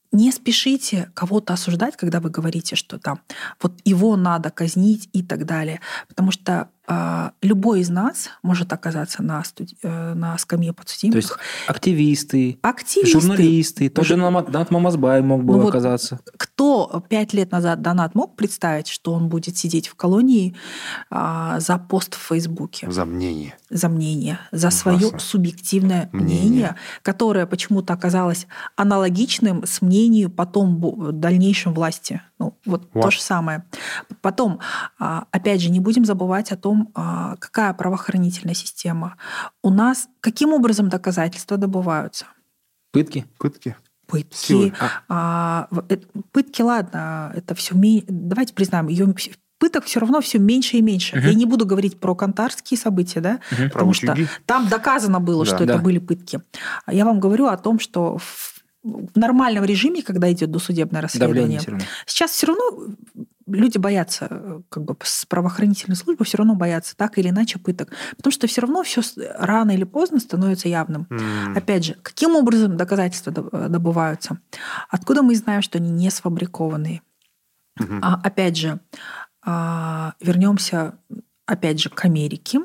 не спешите кого-то осуждать, когда вы говорите, что там вот его надо казнить и так далее. Потому что э, любой из нас может оказаться на, студ... э, на скамье подсудимых. То есть активисты, активисты журналисты, тоже Донат Мамазбай мог бы ну, оказаться. Вот кто пять лет назад Донат мог представить, что он будет сидеть в колонии э, за пост в Фейсбуке? За мнение. За мнение, за свое Ужасно. субъективное мнение. мнение, которое почему-то оказалось аналогичным с мнением потом в дальнейшем власти. Ну, вот What? то же самое. Потом, опять же, не будем забывать о том, какая правоохранительная система. У нас каким образом доказательства добываются? Пытки. Пытки. Пытки. А. Пытки, ладно, это все... Давайте признаем, ее пыток все равно все меньше и меньше. Uh-huh. Я не буду говорить про кантарские события, да, uh-huh. потому что там доказано было, да, что да. это были пытки. Я вам говорю о том, что в в нормальном режиме, когда идет досудебное расследование, все сейчас все равно люди боятся, как бы с правоохранительной службы все равно боятся так или иначе пыток, потому что все равно все рано или поздно становится явным. Mm. Опять же, каким образом доказательства добываются? Откуда мы знаем, что они не сфабрикованные? Mm-hmm. А, опять же, а, вернемся опять же к Америке.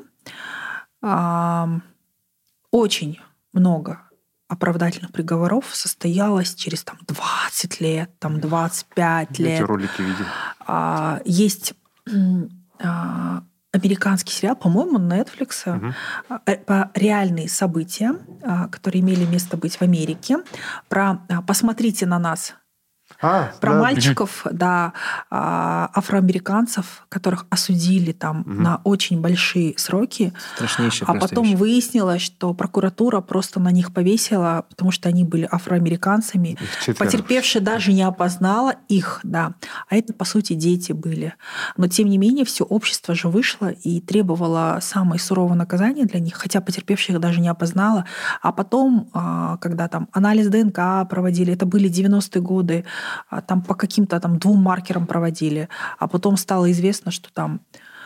А, очень много оправдательных приговоров состоялось через там, двадцать лет, там, двадцать пять лет. Эти ролики видел. А, есть а, американский сериал, по-моему, на Netflix, угу. а, по реальные события, а, которые имели место быть в Америке, про а, «Посмотрите на нас». А, про да. мальчиков, да, афроамериканцев, которых осудили там угу. на очень большие сроки. Страшнейшее а потом вещь. Выяснилось, что прокуратура просто на них повесила, потому что они были афроамериканцами. Потерпевшая даже не опознала их, да. А это, по сути, дети были. Но, тем не менее, все общество же вышло и требовало самое суровое наказание для них, хотя потерпевшая их даже не опознала. А потом, когда там анализ ДНК проводили, это были девяностые годы, там по каким-то там двум маркерам проводили, а потом стало известно, что там,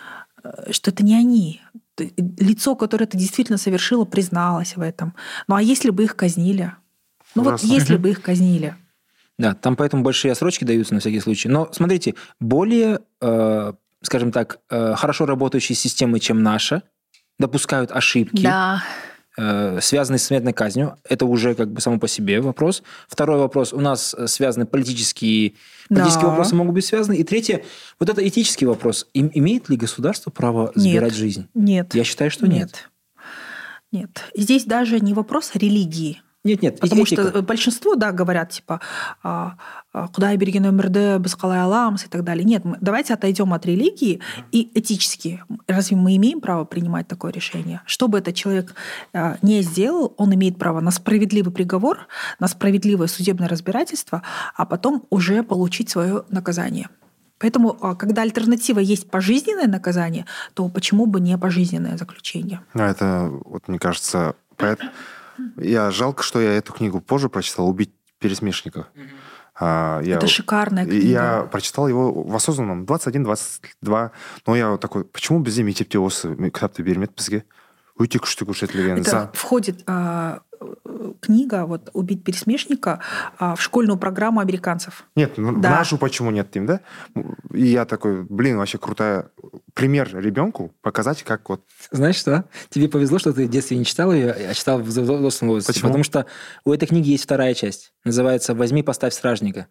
что это не они. Лицо, которое это действительно совершило, призналось в этом. Ну а если бы их казнили? Ну Ужасно. Вот если угу. бы их казнили. Да, там поэтому большие отсрочки даются на всякий случай. Но смотрите, более, э, скажем так, э, хорошо работающие системы, чем наша, допускают ошибки. Да. Связанный с смертной казнью. Это уже как бы само по себе вопрос. Второй вопрос. У нас связаны политические, политические да. вопросы могут быть связаны. И третье. Вот это этический вопрос. Им, имеет ли государство право забирать нет, жизнь? Нет. Я считаю, что нет. Нет. Нет. Здесь даже не вопрос религии. Нет, нет. Потому этика. что большинство, да, говорят, типа, куда я береги номерде, без халай аламс и так далее. Нет, мы, давайте отойдем от религии и этически. Разве мы имеем право принимать такое решение? Что бы этот человек не сделал, он имеет право на справедливый приговор, на справедливое судебное разбирательство, а потом уже получить свое наказание. Поэтому, когда альтернатива есть пожизненное наказание, то почему бы не пожизненное заключение? Это, вот мне кажется, поэтому... Я жалко, что я эту книгу позже прочитал «Убить пересмешников». Mm-hmm. Я, Это шикарная книга. Я прочитал его в осознанном двадцать один двадцать два. Но я вот такой, почему бізде мектепте осы кітапты бермеді бізге? Өте күшті көрсетілген. Это входит а, книга вот «Убить пересмешника» а, в школьную программу американцев. Нет, да. В нашу почему нет, Тим, да? И я такой, блин, вообще крутая пример ребенку показать, как вот... Знаешь что? Тебе повезло, что ты в детстве не читал ее, а читал в взрослом возрасте. Почему? Потому что у этой книги есть вторая часть. Называется «Возьми, поставь стражника».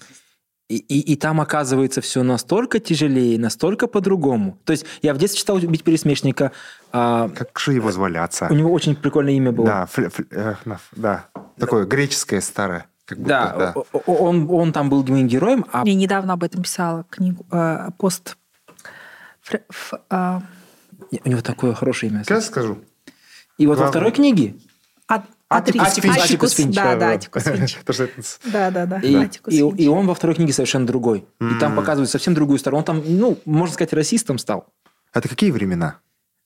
И, и, и там оказывается все настолько тяжелее, настолько по-другому. То есть я в детстве читал «Убить пересмешника». А... Как же его зваляться? У него очень прикольное имя было. Да, фл, фл, э, да. такое греческое старое. Как будто, да, да. Он, он там был моим героем. А... Я недавно об этом писала книгу, э, пост. Ф, ф, э... У него такое хорошее имя. Сейчас скажу. И вот Главное. Во второй книге... А... Атикус Финч. Атикус Финч. Да, да, Атикус Финч. Да, да, да. И, и, и он во второй книге совершенно другой. Mm. И там показывают совсем другую сторону. Он там, ну, можно сказать, расистом стал. Это какие времена?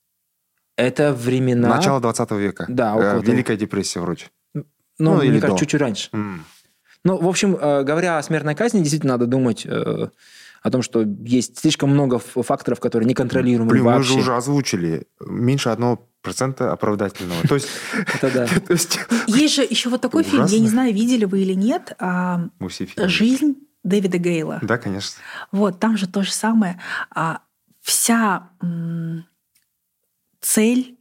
Это времена... Начало двадцатого века. Да, около Великая депрессия вроде. Ну, ну мне кажется, чуть-чуть раньше. Mm. Ну, в общем, говоря о смертной казни, действительно надо думать о том, что есть слишком много факторов, которые неконтролируемы Блин, вообще. мы же уже озвучили. Меньше одного процента оправдательного. То есть... Это да. Есть же еще вот такой фильм, я не знаю, видели вы или нет, «Жизнь Дэвида Гейла». Да, конечно. Вот, там же то же самое. Вся цель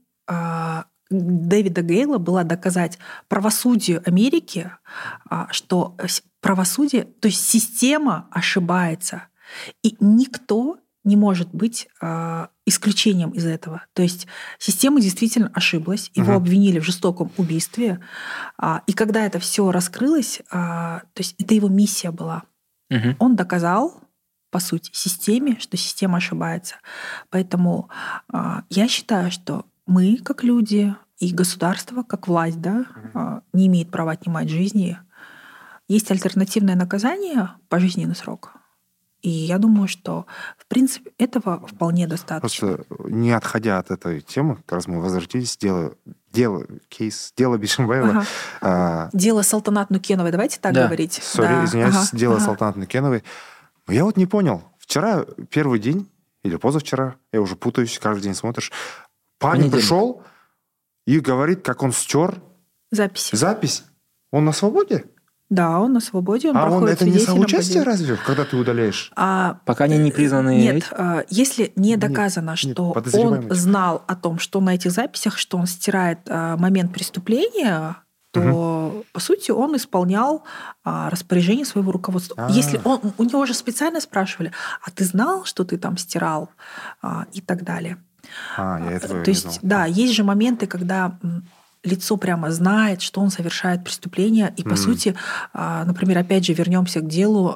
Дэвида Гейла была доказать правосудию Америки, что правосудие, то есть система ошибается, и никто не может быть э, исключением из этого. То есть система действительно ошиблась, его угу. обвинили в жестоком убийстве, э, и когда это все раскрылось, э, то есть это его миссия была. Угу. Он доказал, по сути, системе, что система ошибается. Поэтому э, я считаю, что мы, как люди, и государство, как власть, да, э, не имеет права отнимать жизни. Есть альтернативное наказание – пожизненный срок. И я думаю, что, в принципе, этого вполне достаточно. Просто не отходя от этой темы, как раз мы возвратились, дело, дело кейс, дело Бишимбаева. Ага. А... Дело Салтанат Нукеновой, давайте так да. говорить. Сори, да. извиняюсь, ага. дело ага. Салтанат Нукеновой. Я вот не понял. Вчера первый день, или позавчера, я уже путаюсь, каждый день смотришь, парень Понедельник. пришел и говорит, как он стер запись. запись. Он на свободе? Да, он на свободе, он а проходит он это не соучастие позицию. разве, когда ты удаляешь? А, Пока они не признаны... Нет, если не доказано, нет, что нет, он знал о том, что на этих записях, что он стирает а, момент преступления, то, угу. по сути, он исполнял а, распоряжение своего руководства. А-а-а. Если он, у него же специально спрашивали, а ты знал, что ты там стирал, а, и так далее. А, я этого то не есть, знал. да, есть же моменты, когда лицо прямо знает, что он совершает преступление. И, по mm. сути, например, опять же, вернемся к делу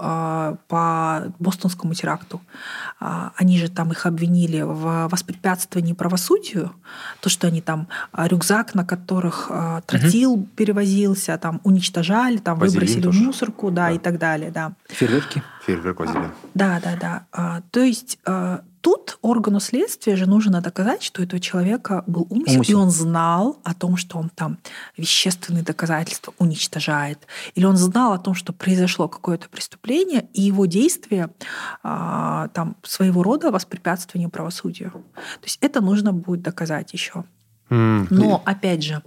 по бостонскому теракту. Они же там их обвинили в воспрепятствовании правосудию. То, что они там рюкзак, на которых тротил mm-hmm. перевозился, там уничтожали, там Базилин выбросили в мусорку, да, да, и так далее. Да. Фейерверки. Фейерверк возили. Да, да, да. То есть... Тут органу следствия же нужно доказать, что у этого человека был умысел, умысел, и он знал о том, что он там вещественные доказательства уничтожает, или он знал о том, что произошло какое-то преступление, и его действия а, там своего рода воспрепятствованию правосудию. То есть это нужно будет доказать еще. Mm. Но опять же,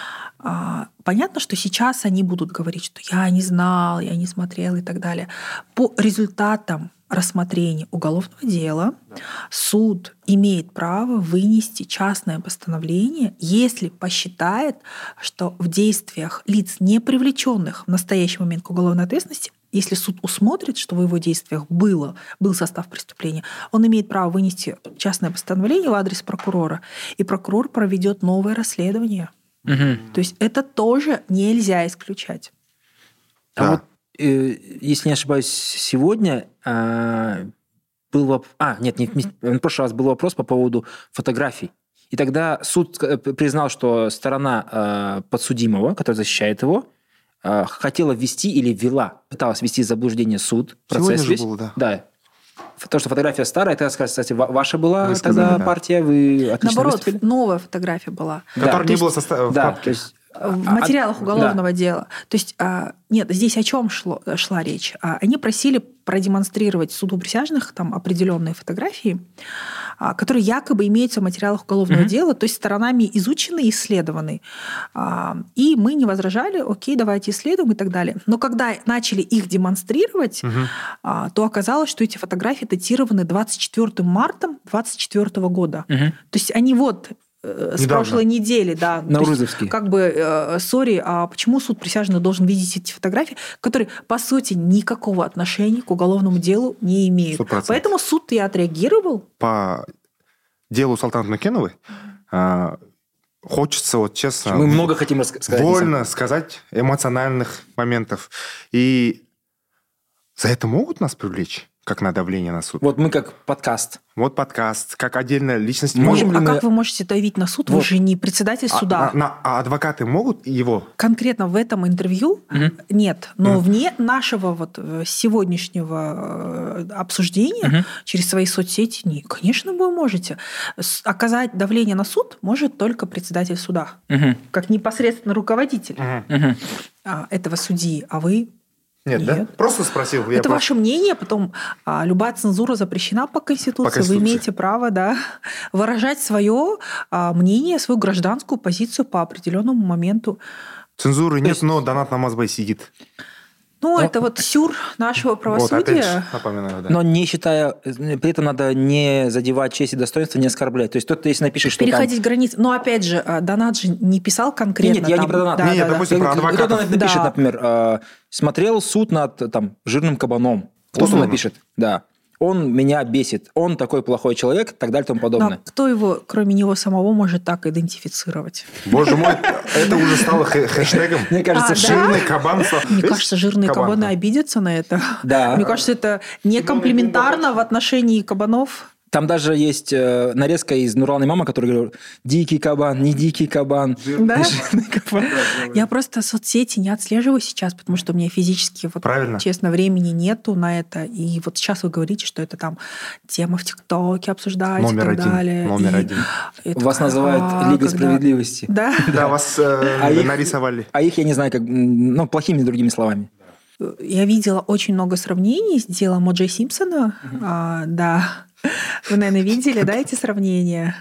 а, понятно, что сейчас они будут говорить, что я не знал, я не смотрел и так далее. По результатам рассмотрения уголовного дела суд имеет право вынести частное постановление, если посчитает, что в действиях лиц, не привлеченных в настоящий момент к уголовной ответственности, если суд усмотрит, что в его действиях было, был состав преступления, он имеет право вынести частное постановление в адрес прокурора, и прокурор проведет новое расследование. Угу. То есть это тоже нельзя исключать. А да. вот если не ошибаюсь, сегодня а, был вопрос... А, нет, не, не, в прошлый раз был вопрос по поводу фотографий. И тогда суд признал, что сторона а, подсудимого, которая защищает его, а, хотела ввести или ввела, пыталась ввести в заблуждение суд. Сегодня процесс же весь. было, да. Да. То, что фотография старая, это, кстати, ваша была вы тогда сказали, партия, да. Вы отлично Наоборот, выступили. новая фотография была. Которая да, не была состав... да, в папке. То есть, в материалах уголовного да. дела. То есть, нет, здесь о чем шло, шла речь? Они просили продемонстрировать суду присяжных там определенные фотографии, которые якобы имеются в материалах уголовного mm-hmm. дела, то есть сторонами изучены и исследованы. И мы не возражали, окей, давайте исследуем и так далее. Но когда начали их демонстрировать, mm-hmm. то оказалось, что эти фотографии датированы двадцать четвёртым марта двадцать четвёртого года. Mm-hmm. То есть они вот... С Недавно. прошлой недели, да. Наурызовский. Как бы, сори, э, а почему суд присяжных должен видеть эти фотографии, которые, по сути, никакого отношения к уголовному делу не имеют. сто процентов. Поэтому суд и отреагировал. По делу Салтанат Нукеновой э, хочется, вот честно... Мы много хотим сказать. Вольно сказать эмоциональных моментов. И за это могут нас привлечь? Как на давление на суд. Вот мы как подкаст. Вот подкаст, как отдельная личность. Можем можем а мы... как вы можете давить на суд? Вот. Вы же не председатель суда. А, на, а адвокаты могут его? Конкретно в этом интервью угу. нет. Но угу. вне нашего вот сегодняшнего обсуждения угу. через свои соцсети, не, конечно, вы можете. Оказать давление на суд может только председатель суда. Угу. Как непосредственно руководитель угу. этого судьи. А вы... Нет, Нет. да? Просто спросил. Это я просто... ваше мнение, потом а, любая цензура запрещена по Конституции. По Конституции. Вы имеете право, да, выражать свое а, мнение, свою гражданскую позицию по определенному моменту. Цензуры нет, есть... но Данат Намазбай сидит. Ну, Но... это вот сюр нашего правосудия. Вот, опять же, напоминаю, да. Но не считая, при этом надо не задевать честь и достоинство, не оскорблять. То есть тот, если напишет, что переходить там... границы. Но опять же, Данат же не писал конкретно. Нет, я там... не про Данат. Да, нет, да, допустим, да. про адвокатов. Кто-то напишет, Да. например, смотрел суд над там, жирным кабаном. Кто-то Условно. напишет, да. Он меня бесит, он такой плохой человек, и так далее и тому подобное. Но кто его, кроме него самого, может так идентифицировать? Боже мой, это уже стало хэ- хэштегом. Мне кажется, А, что... да? Жирный кабан стал. Мне Есть кажется, жирные кабан кабаны там? обидятся на это. Да. Мне кажется, это не комплиментарно в отношении кабанов. Там даже есть э, нарезка из Нурлана Имама, который говорил, дикий кабан, не дикий кабан. Да? Жирный кабан. Я просто соцсети не отслеживаю сейчас, потому что у меня физически, вот, Правильно. честно, времени нету на это. И вот сейчас вы говорите, что это там тема в ТикТоке обсуждается Номер и так один, далее. номер И один. я Вас такая, называют а, Лигой когда- справедливости. Да? Да, вас э, А их- нарисовали. А их я не знаю, как, м, ну, плохими другими словами. Я видела очень много сравнений с делом О Джей Симпсона. А, да. Вы, наверное, видели, да, эти сравнения?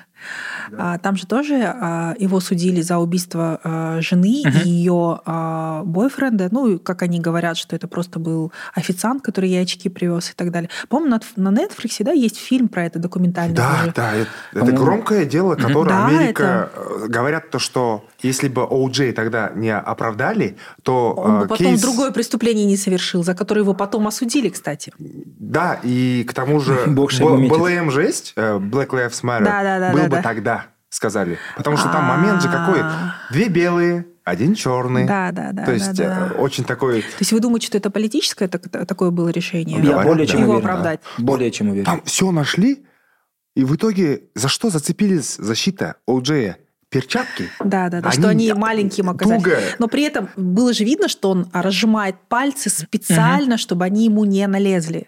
А, там же тоже а, его судили за убийство а, жены Мгм. и ее а, бойфренда. Ну, и как они говорят, что это просто был официант, который ей очки привез и так далее. По-моему, на на Netflix, да, есть фильм про это документальный. Да, даже. да, это, это По-моему. громкое дело, которое Да, Америка э, говорят то, что если бы О Джей тогда не оправдали, то Он бы э, потом кейс... другое преступление не совершил, за которое его потом осудили, кстати. Да, и к тому же Бог же его Б- метит. Бэ Л Эм жесть, э, Black Lives Matter, Да, да, да, был да, бы да. тогда, сказали. Потому что там момент же какой? А. Две белые, один черный. Да, да, да. То есть да, да. э, очень такой... То есть вы думаете, что это политическое так- такое было решение? Я Говорят, более да. чем Его уверен. оправдать. Более чем уверен. Там все нашли, и в итоге за что зацепились защита О Джея? Перчатки? Да, да, да, Они что они маленьким оказались. туго. Но при этом было же видно, что он разжимает пальцы специально, чтобы они ему не налезли.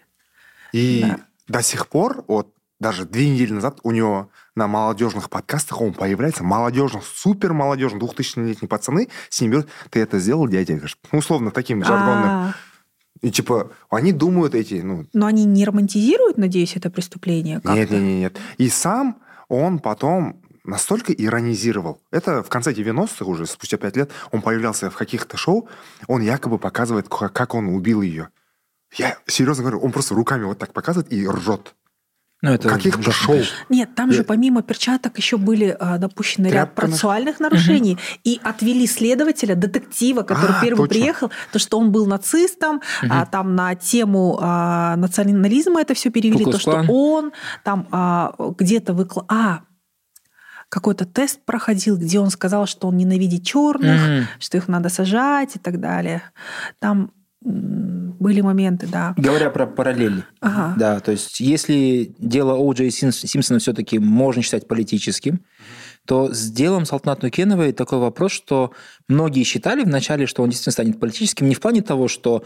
И Да. до сих пор, вот даже две недели назад у него на молодежных подкастах он появляется, молодежных, супер молодежных, двухтысячелетние пацаны с ним берут, ты это сделал, дядя? Я говорю, ну, условно, таким жаргонным. А, И типа, они думают эти, ну, Но они не романтизируют, надеюсь, это преступление как-то? нет, нет, нет, нет. И сам он потом настолько иронизировал. Это в конце девяностых уже, спустя пять лет, он появлялся в каких-то шоу, он якобы показывает, как как он убил ее. Я серьезно говорю, он просто руками вот так показывает и ржет. Ну, это В каких-то ужасно, шоу. конечно. Нет, там же Нет. помимо перчаток еще были а, допущены ряд Тряпка на- процессуальных нарушений. И отвели следователя, детектива, который А, первый точно. приехал, то, что он был нацистом, а, там на тему а, национализма это все перевели, то, что Ку-клукс-клан. он там а, где-то выкла... А, какой-то тест проходил, где он сказал, что он ненавидит черных, Мгм. что их надо сажать и так далее. Там м, были моменты, да. Говоря про параллели. Ага. Да, то есть если дело О Джей Симс- Симпсона все-таки можно считать политическим, то с делом Салтанат Нукеновой такой вопрос, что многие считали вначале, что он действительно станет политическим, не в плане того, что,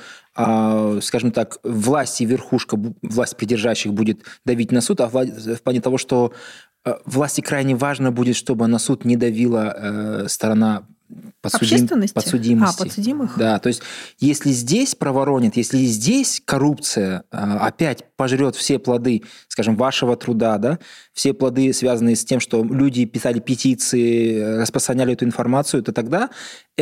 а, скажем так, власть и верхушка, бу- власть придержащих будет давить на суд, а вла- в плане того, что э, власти крайне важно будет, чтобы на суд не давила э, сторона подсудим- Общественности? подсудимости. А, подсудимых? Да, то есть если здесь проворонит, если здесь коррупция а, опять пожрет все плоды, скажем, вашего труда, да, все плоды, связанные с тем, что люди писали петиции, распространяли эту информацию, то тогда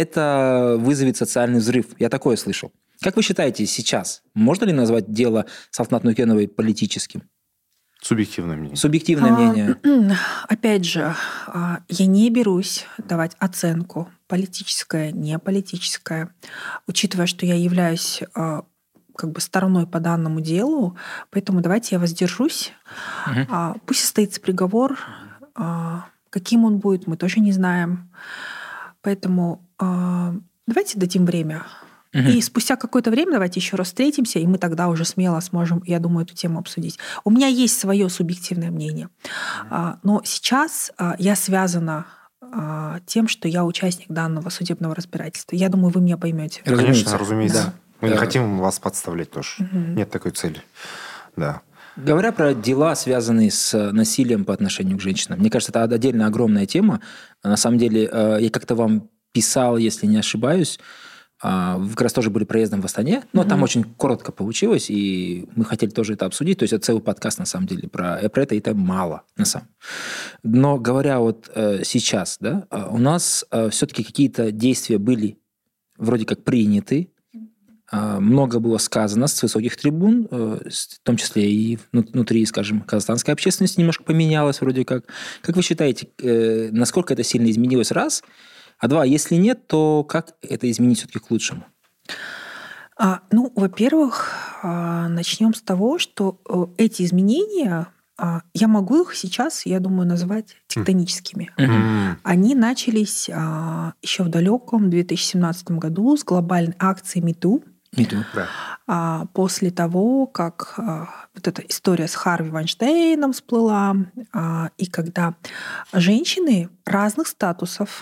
это вызовет социальный взрыв. Я такое слышал. Как вы считаете сейчас, можно ли назвать дело Салтанат Нукеновой политическим? Субъективное мнение. Субъективное мнение. А, Опять же, а, я не берусь давать оценку политическая, не политическая, учитывая, что я являюсь а, как бы стороной по данному делу, поэтому давайте я воздержусь. Мгм. А, Пусть состоится приговор, а, каким он будет, мы тоже не знаем. Поэтому а, давайте дадим время. Мгм. И спустя какое-то время давайте еще раз встретимся, и мы тогда уже смело сможем, я думаю, эту тему обсудить. У меня есть свое субъективное мнение. А, Но сейчас а, я связана а, тем, что я участник данного судебного разбирательства. Я думаю, вы меня поймете. Конечно, разумеется. Да. Мы не Да. хотим вас подставлять тоже. Мгм. Нет такой цели. Да. Говоря про дела, связанные с насилием по отношению к женщинам, мне кажется, это отдельно огромная тема. На самом деле, э, я как-то вам писал, если не ошибаюсь, вы как раз тоже были проездом в Астане, но mm-hmm. там очень коротко получилось, и мы хотели тоже это обсудить. То есть это целый подкаст, на самом деле, про, про это, и это мало, на самом деле. Но говоря вот э, сейчас, да, у нас э, все-таки какие-то действия были вроде как приняты, э, много было сказано с высоких трибун, э, в том числе и внутри, скажем, казахстанской общественности немножко поменялась вроде как. Как вы считаете, э, насколько это сильно изменилось, раз? А два, если нет, то как это изменить все-таки к лучшему? А, ну, во-первых, а, начнем с того, что эти изменения, а, я могу их сейчас, я думаю, назвать тектоническими. Mm-hmm. Они начались а, еще в далеком две тысячи семнадцатом году с глобальной акцией MeToo. MeToo, да. А, после того, как а, вот эта история с Харви Вайнштейном всплыла, а, и когда женщины разных статусов,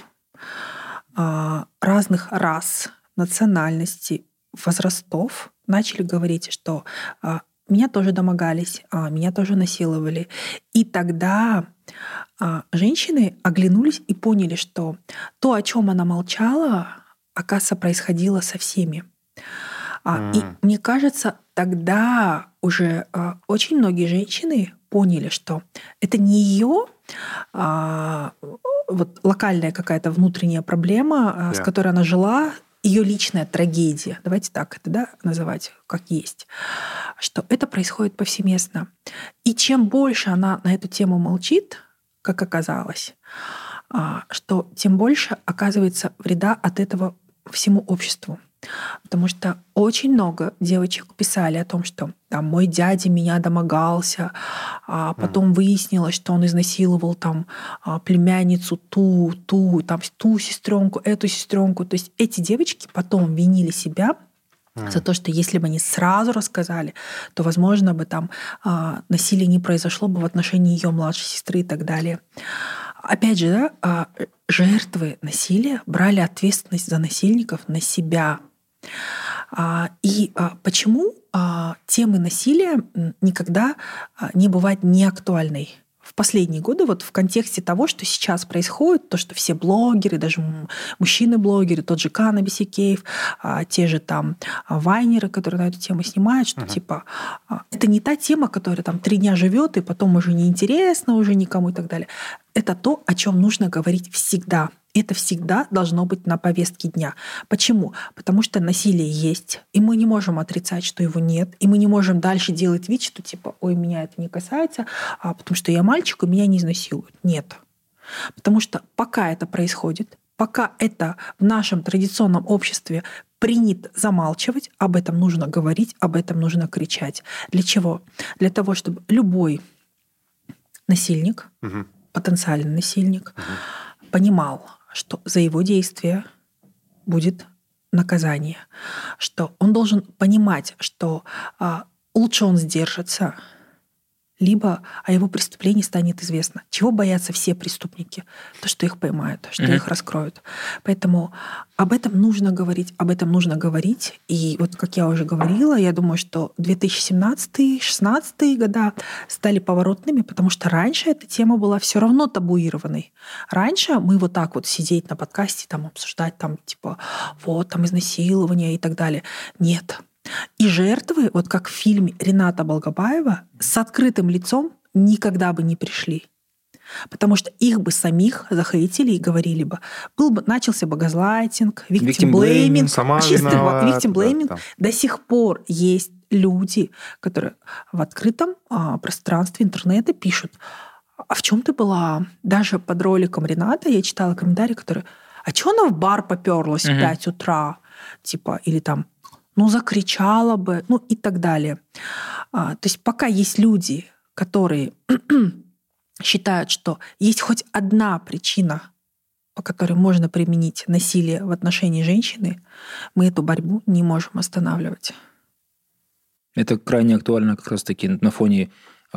разных рас, национальностей, возрастов начали говорить, что меня тоже домогались, меня тоже насиловали. И тогда женщины оглянулись и поняли, что то, о чем она молчала, оказывается, происходило со всеми. Mm. И мне кажется, тогда уже очень многие женщины поняли, что это не ее а, вот локальная какая-то внутренняя проблема, yeah. с которой она жила, ее личная трагедия. Давайте так это, да, называть, как есть. Что это происходит повсеместно. И чем больше она на эту тему молчит, как оказалось, а, что тем больше оказывается вреда от этого всему обществу. Потому что очень много девочек писали о том, что там, мой дядя меня домогался, а потом mm. выяснилось, что он изнасиловал там, племянницу ту, ту, там, ту сестренку, эту сестренку. То есть эти девочки потом винили себя mm. за то, что если бы они сразу рассказали, то, возможно, бы там насилие не произошло бы в отношении ее младшей сестры и так далее. Опять же, да, жертвы насилия брали ответственность за насильников на себя. И почему темы насилия никогда не бывает неактуальной? В последние годы, вот в контексте того, что сейчас происходит, то, что все блогеры, даже мужчины-блогеры, тот же Кана Бисекеев, те же там вайнеры, которые на эту тему снимают, что uh-huh. типа это не та тема, которая там три дня живет и потом уже неинтересно уже никому и так далее. Это то, о чем нужно говорить всегда. Это всегда должно быть на повестке дня. Почему? Потому что насилие есть, и мы не можем отрицать, что его нет, и мы не можем дальше делать вид, что типа, ой, меня это не касается, а потому что я мальчик, и меня не изнасилуют. Нет. Потому что пока это происходит, пока это в нашем традиционном обществе принято замалчивать, об этом нужно говорить, об этом нужно кричать. Для чего? Для того, чтобы любой насильник, угу. потенциальный насильник, угу. понимал, что за его действия будет наказание, что он должен понимать, что а, лучше он сдержится, либо о его преступлении станет известно. Чего боятся все преступники? То, что их поймают, что mm-hmm. их раскроют. Поэтому об этом нужно говорить, об этом нужно говорить. И вот, как я уже говорила, я думаю, что две тысячи семнадцатый — две тысячи шестнадцатый года стали поворотными, потому что раньше эта тема была все равно табуированной. Раньше мы вот так вот сидеть на подкасте, там, обсуждать, там, типа, вот, там, изнасилование и так далее. Нет. И жертвы, вот как в фильме Рената Балгабаева, с открытым лицом никогда бы не пришли. Потому что их бы самих захейтили и говорили бы. Был бы, начался бы газлайтинг, виктимблейминг, чистый виктимблейминг. Да, до сих пор есть люди, которые в открытом а, пространстве интернета пишут, а в чем ты была? Даже под роликом Рената я читала комментарии, которые, а чего она в бар поперлась угу. в пять утра? Типа, или там, ну, закричала бы, ну и так далее. А, то есть пока есть люди, которые считают, что есть хоть одна причина, по которой можно применить насилие в отношении женщины, мы эту борьбу не можем останавливать. Это крайне актуально как раз-таки на фоне,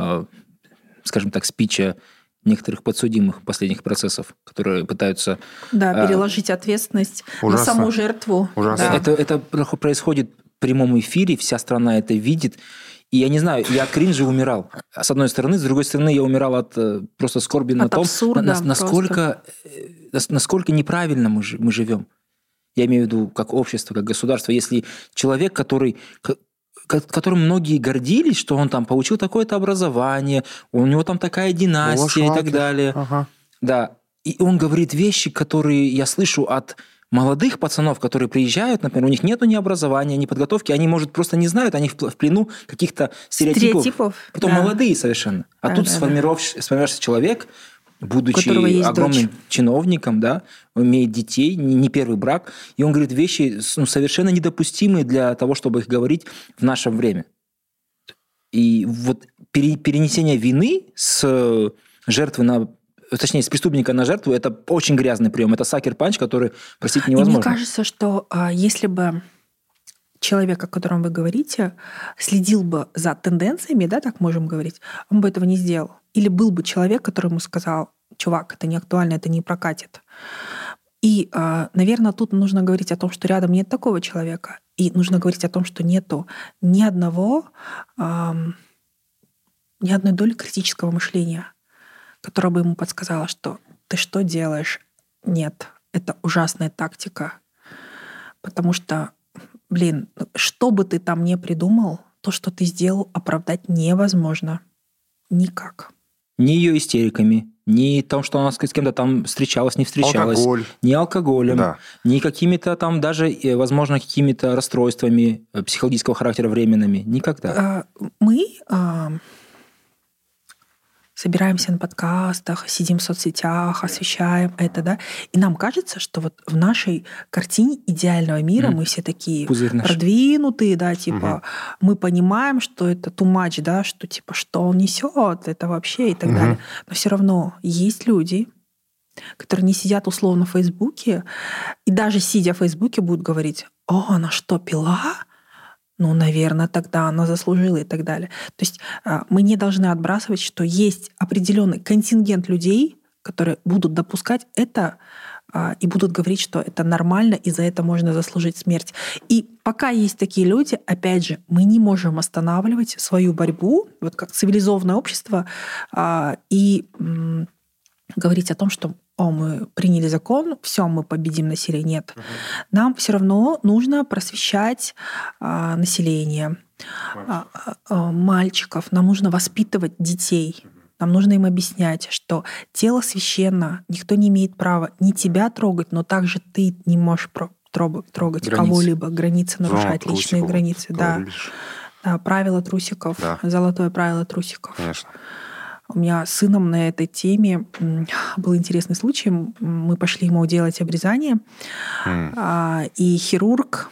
скажем так, спича некоторых подсудимых последних процессов, которые пытаются... Да, переложить а... ответственность Ужасно. на саму жертву. Да. Это, это происходит в прямом эфире, вся страна это видит. И я не знаю, я от кринжа умирал. С одной стороны, с другой стороны, я умирал от просто скорби на от том, абсурда, на, насколько, насколько неправильно мы, мы живем. Я имею в виду как общество, как государство. Если человек, который, которым многие гордились, что он там получил такое-то образование, у него там такая династия и так далее. Ага. Да. И он говорит вещи, которые я слышу от молодых пацанов, которые приезжают, например, у них нету ни образования, ни подготовки, они, может, просто не знают, они в плену каких-то стереотипов. Стереотипов. Потом да. молодые совершенно. А да, тут да, сформировавшийся человек, будучи огромным дочь. чиновником, да, имеет детей, не первый брак, и он говорит вещи ну, совершенно недопустимые для того, чтобы их говорить в наше время. И вот перенесение вины с жертвы на... Точнее, с преступника на жертву – это очень грязный прием. Это сакер-панч, который простить невозможно. И мне кажется, что а, если бы человек, о котором вы говорите, следил бы за тенденциями, да, так можем говорить, он бы этого не сделал. Или был бы человек, который ему сказал: чувак, это не актуально, это не прокатит. И, а, наверное, тут нужно говорить о том, что рядом нет такого человека. И нужно говорить о том, что нету ни одного, а, ни одной доли критического мышления, которая бы ему подсказала, что ты что делаешь? Нет, это ужасная тактика. Потому что, блин, что бы ты там ни придумал, то, что ты сделал, оправдать невозможно. Никак. Ни ее истериками, ни том, что она с кем-то там встречалась, не встречалась. Алкоголь. Ни алкоголем, да. ни какими-то там даже, возможно, какими-то расстройствами психологического характера временными. Никогда. Мы... собираемся на подкастах, сидим в соцсетях, освещаем это, да, и нам кажется, что вот в нашей картине идеального мира mm. мы все такие продвинутые, да, типа mm-hmm. мы понимаем, что это too much, да, что типа что он несет, это вообще и так mm-hmm. далее. Но все равно есть люди, которые не сидят условно в Фейсбуке, и даже сидя в Фейсбуке будут говорить: о, она что, пила? Ну, наверное, тогда она заслужила и так далее. То есть мы не должны отбрасывать, что есть определенный контингент людей, которые будут допускать это и будут говорить, что это нормально, и за это можно заслужить смерть. И пока есть такие люди, опять же, мы не можем останавливать свою борьбу, вот как цивилизованное общество, и говорить о том, что о, мы приняли закон, все, мы победим насилие. Нет. Угу. Нам все равно нужно просвещать а, население, мальчиков. А, а, мальчиков, нам нужно воспитывать детей. Угу. Нам нужно им объяснять, что тело священно, никто не имеет права ни тебя трогать, но также ты не можешь трогать, трогать кого-либо, границы нарушать, Зон, личные трусиков, границы. Да. Да, правила трусиков, да. Золотое правило трусиков. Конечно. У меня с сыном на этой теме был интересный случай. Мы пошли ему делать обрезание, mm. и хирург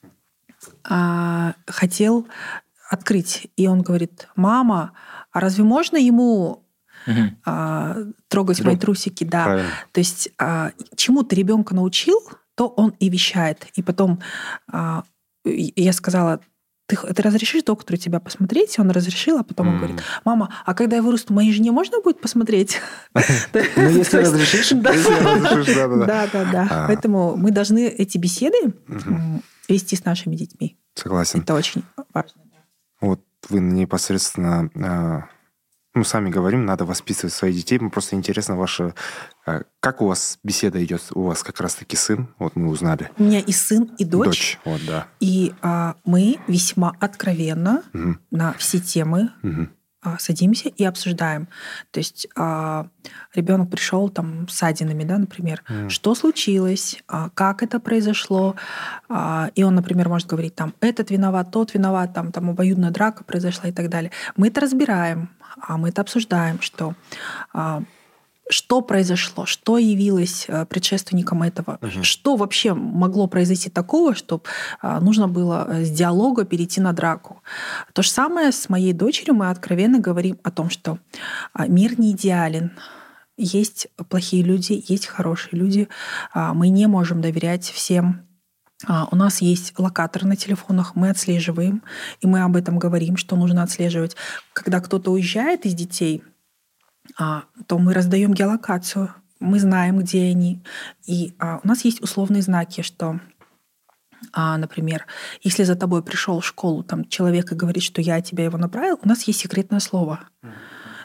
хотел открыть. И он говорит: мама, а разве можно ему mm-hmm. трогать Друг. мои трусики? Да. Правильно. То есть чему ты ребенка научил, то он и вещает. И потом я сказала: Ты, ты разрешишь доктору тебя посмотреть? И он разрешил, а потом mm. он говорит: мама, а когда я вырасту, моей жене можно будет посмотреть? Ну, если разрешишь. Да, да, да. Поэтому мы должны эти беседы вести с нашими детьми. Согласен. Это очень важно. Вот вы непосредственно... Ну, сами говорим, надо воспитывать своих детей. Мне просто интересно ваше... Как у вас беседа идет? У вас как раз-таки сын, вот мы узнали. У меня и сын, и дочь. Дочь, вот, да. И а, мы весьма откровенно угу. на все темы угу. а, садимся и обсуждаем. То есть а, ребенок пришел там с ссадинами, да, например. Угу. Что случилось? А, как это произошло? А, и он, например, может говорить, там, этот виноват, тот виноват, там, там обоюдная драка произошла и так далее. Мы это разбираем. А мы это обсуждаем, что, что произошло, что явилось предшественником этого, угу. что вообще могло произойти такого, что нужно было с диалога перейти на драку. То же самое с моей дочерью. Мы откровенно говорим о том, что мир не идеален. Есть плохие люди, есть хорошие люди. Мы не можем доверять всем. У нас есть локатор на телефонах, мы отслеживаем, и мы об этом говорим, что нужно отслеживать. Когда кто-то уезжает из детей, то мы раздаем геолокацию, мы знаем, где они. И у нас есть условные знаки, что, например, если за тобой пришел в школу там, человек и говорит, что я тебя его направил, у нас есть секретное слово. То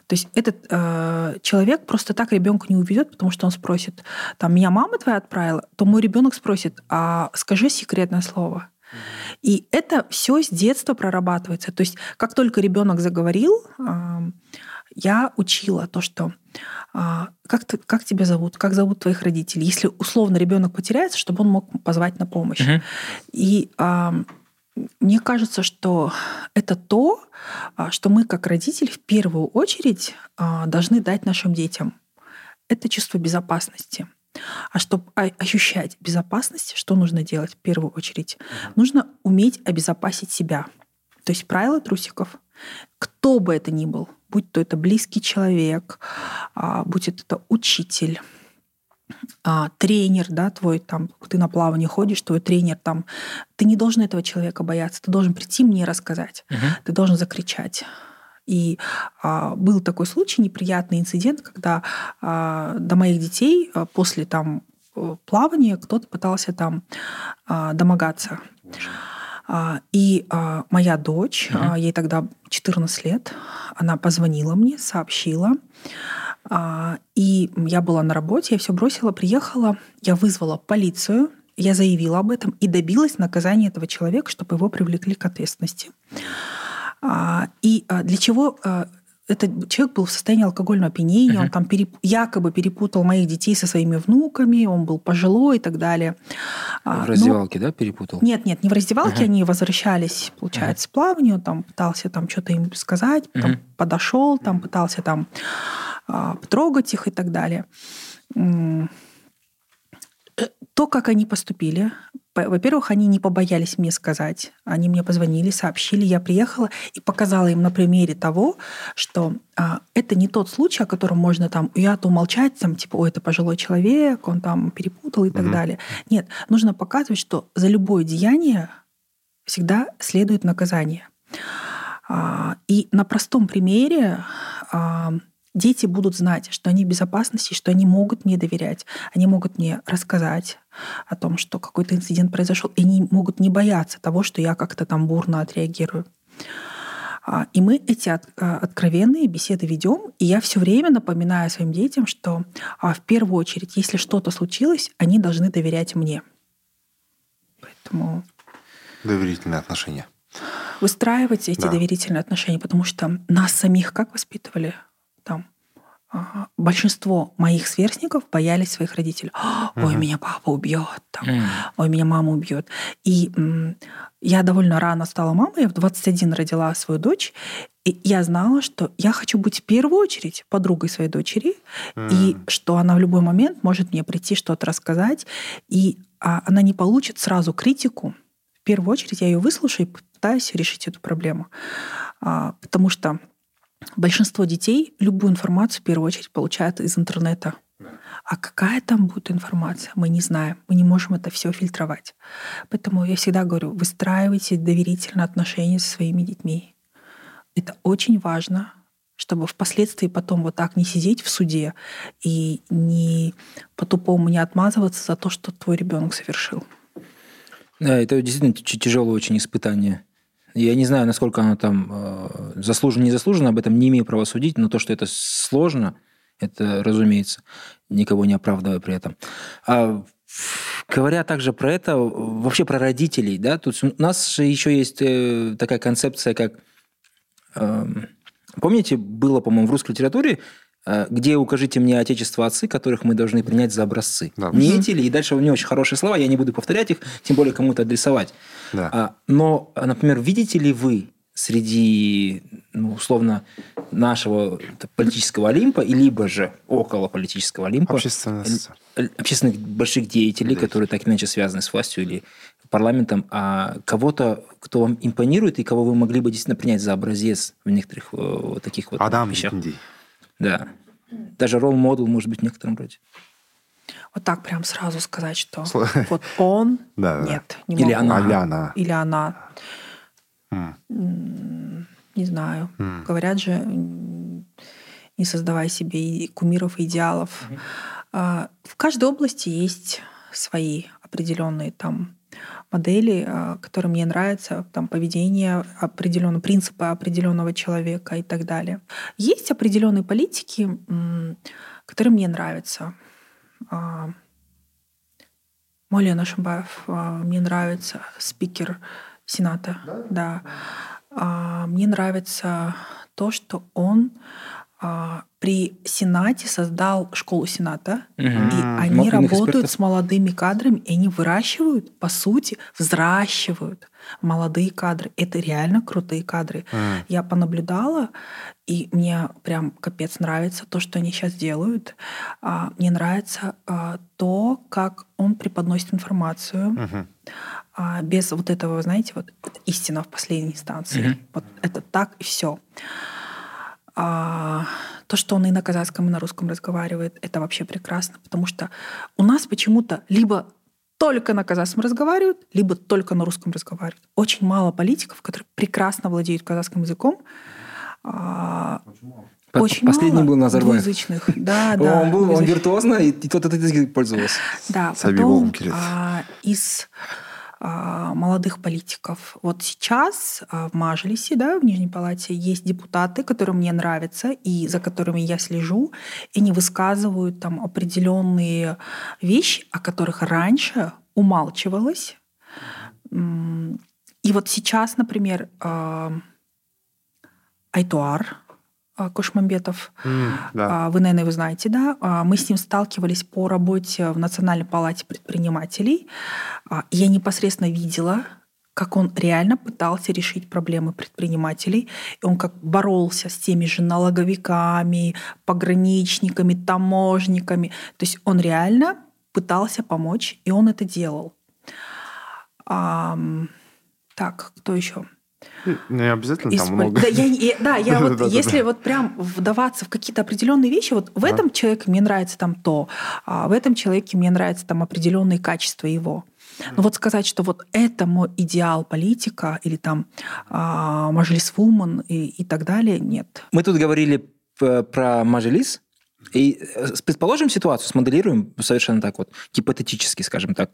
То есть этот э, человек просто так ребенка не уведет, потому что он спросит, там, меня мама твоя отправила, то мой ребенок спросит, а скажи секретное слово. И это все с детства прорабатывается. То есть как только ребенок заговорил, э, я учила то, что э, как, ты, как тебя зовут, как зовут твоих родителей. Если условно ребенок потеряется, чтобы он мог позвать на помощь. Uh-huh. И э, мне кажется, что это то, что мы как родители в первую очередь должны дать нашим детям. Это чувство безопасности. А чтобы ощущать безопасность, что нужно делать в первую очередь? Mm-hmm. Нужно уметь обезопасить себя. То есть правила трусиков. Кто бы это ни был, будь то это близкий человек, будь это учитель, А, тренер, да, твой, там, ты на плавание ходишь, твой тренер, там, ты не должен этого человека бояться, ты должен прийти мне рассказать, uh-huh. ты должен закричать. И а, был такой случай, неприятный инцидент, когда а, до моих детей а, после там плавания кто-то пытался там а, домогаться. А, и а, моя дочь, uh-huh. а, ей тогда четырнадцать лет, она позвонила мне, сообщила. И я была на работе, я все бросила, приехала, я вызвала полицию, я заявила об этом и добилась наказания этого человека, чтобы его привлекли к ответственности. И для чего этот человек был в состоянии алкогольного опьянения, uh-huh. он там переп... якобы перепутал моих детей со своими внуками, он был пожилой и так далее. В раздевалке, Но... да, перепутал? Нет, нет, не в раздевалке, uh-huh. они возвращались, получается, uh-huh. с плавания, он там пытался там что-то им сказать, потом uh-huh. подошел, там пытался там потрогать их и так далее. То, как они поступили, во-первых, они не побоялись мне сказать. Они мне позвонили, сообщили, я приехала и показала им на примере того, что а, это не тот случай, о котором можно там я-то умолчать, там, типа, ой, это пожилой человек, он там перепутал и так mm-hmm. далее. Нет, нужно показывать, что за любое деяние всегда следует наказание. А, и на простом примере а, дети будут знать, что они в безопасности, что они могут мне доверять, они могут мне рассказать о том, что какой-то инцидент произошел, и они могут не бояться того, что я как-то там бурно отреагирую. И мы эти откровенные беседы ведем, и я все время напоминаю своим детям, что в первую очередь, если что-то случилось, они должны доверять мне. Поэтому доверительные отношения. Выстраивать эти да. доверительные отношения, потому что нас самих как воспитывали? Там, большинство моих сверстников боялись своих родителей. Ой, uh-huh. меня папа убьет, там, uh-huh. ой, меня мама убьет. И м, я довольно рано стала мамой, я в двадцать один родила свою дочь, и я знала, что я хочу быть в первую очередь подругой своей дочери, uh-huh. и что она в любой момент может мне прийти что-то рассказать, и а, она не получит сразу критику. В первую очередь я ее выслушаю и попытаюсь решить эту проблему. А, потому что большинство детей любую информацию в первую очередь получают из интернета. А какая там будет информация, мы не знаем. Мы не можем это все фильтровать. Поэтому я всегда говорю, выстраивайте доверительные отношения со своими детьми. Это очень важно, чтобы впоследствии потом вот так не сидеть в суде и не по-тупому не отмазываться за то, что твой ребенок совершил. Да, это действительно тяжелое очень испытание. Я не знаю, насколько оно там э, заслуженно, не заслуженно, об этом не имею права судить, но то, что это сложно, это, разумеется, никого не оправдывая при этом. А, говоря также про это, вообще про родителей, да, тут у нас же еще есть э, такая концепция, как... Э, помните, было, по-моему, в русской литературе, э, где укажите мне отечество отцы, которых мы должны принять за образцы. Да. Не эти ли? И дальше у него очень хорошие слова, я не буду повторять их, тем более кому-то адресовать. Да. Но, например, видите ли вы среди, ну, условно, нашего политического Олимпа, и либо же около политического Олимпа общественных больших деятелей, да. которые так или иначе связаны с властью или парламентом, а кого-то, кто вам импонирует и кого вы могли бы действительно принять за образец в некоторых вот таких вот Адам вещах? Адам Да. Даже ролл-модел, может быть, в некотором роде. Вот так прям сразу сказать, что вот он, да, нет, да. не Или могу. она. Или она. Или она. Mm. Не знаю. Mm. Говорят же, не создавай себе кумиров и идеалов. Mm-hmm. В каждой области есть свои определенные там модели, которые мне нравятся, там, поведение определенного, принципы определенного человека и так далее. Есть определенные политики, которые мне нравятся. Маулен Ашимбаев мне нравится, спикер Сената. Да. Да. Мне нравится то, что он при Сенате создал школу Сената, угу. и они Молодых работают экспертов. С молодыми кадрами, и они выращивают, по сути, взращивают молодые кадры. Это реально крутые кадры. Mm. Я понаблюдала, и мне прям капец нравится то, что они сейчас делают. Мне нравится то, как он преподносит информацию. Mm-hmm. Без вот этого, знаете, вот истина в последней инстанции. Mm-hmm. Вот это так и все. А, то, что он и на казахском, и на русском разговаривает, это вообще прекрасно, потому что у нас почему-то либо только на казахском разговаривают, либо только на русском разговаривают. Очень мало политиков, которые прекрасно владеют казахским языком. А, очень Последний мало был Назарбаев. Двуязычных. Да, да. Он был, он виртуозно, и тот этот язык пользовался. Да, потом а, из... молодых политиков. Вот сейчас в Мажилисе, да, в Нижней Палате, есть депутаты, которые мне нравятся и за которыми я слежу, и они высказывают там определенные вещи, о которых раньше умалчивалось. И вот сейчас, например, Айтуар Кошмамбетов. Mm, да. Вы, наверное, его знаете, да? Мы с ним сталкивались по работе в Национальной палате предпринимателей. Я непосредственно видела, как он реально пытался решить проблемы предпринимателей. И он как боролся с теми же налоговиками, пограничниками, таможниками. То есть он реально пытался помочь, и он это делал. А, так, кто еще? Не обязательно там много. Да, я, я, да, я вот, если вот прям вдаваться в какие-то определенные вещи, вот в этом человеке мне нравится там то, а в этом человеке мне нравятся там определенные качества его. Но вот сказать, что вот это мой идеал политика или там мажилис-вумен и, и так далее, нет. Мы тут говорили про мажилис, и предположим ситуацию, смоделируем совершенно так вот, гипотетически, скажем так.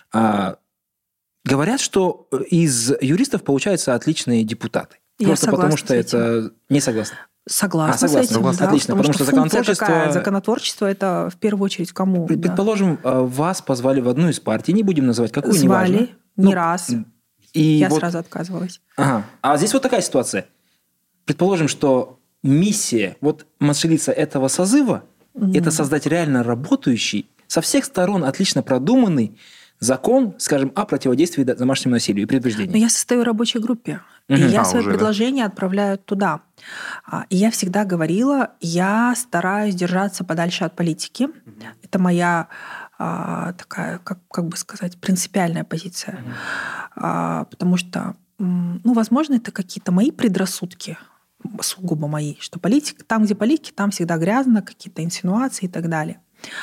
Говорят, что из юристов получаются отличные депутаты. Я Просто потому, что это... Не согласна? Согласна, а, согласна с этим, согласна. Да, Отлично, потому, потому что, что законотворчество... Такая, законотворчество – это в первую очередь кому? Предположим, да. вас позвали в одну из партий, не будем называть какую, Звали, неважно. не ну, раз. И Я вот... сразу отказывалась. Ага. А здесь вот такая ситуация. Предположим, что миссия вот мажилиса этого созыва mm. – это создать реально работающий, со всех сторон отлично продуманный закон, скажем, о противодействии домашнему насилию и предупреждению. Но я состою в рабочей группе, угу. и я а, свои уже, предложения да? отправляю туда. И я всегда говорила, я стараюсь держаться подальше от политики. Угу. Это моя такая, как, как бы сказать, принципиальная позиция. Угу. Потому что, ну, возможно, это какие-то мои предрассудки, сугубо мои, что политика, там, где политики, там всегда грязно, какие-то инсинуации и так далее.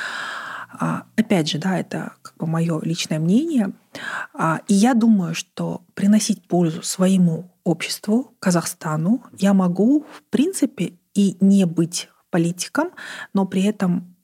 Опять же, да, это как бы мое личное мнение. И я думаю, что приносить пользу своему обществу, Казахстану, я могу, в принципе, и не быть политиком, но при этом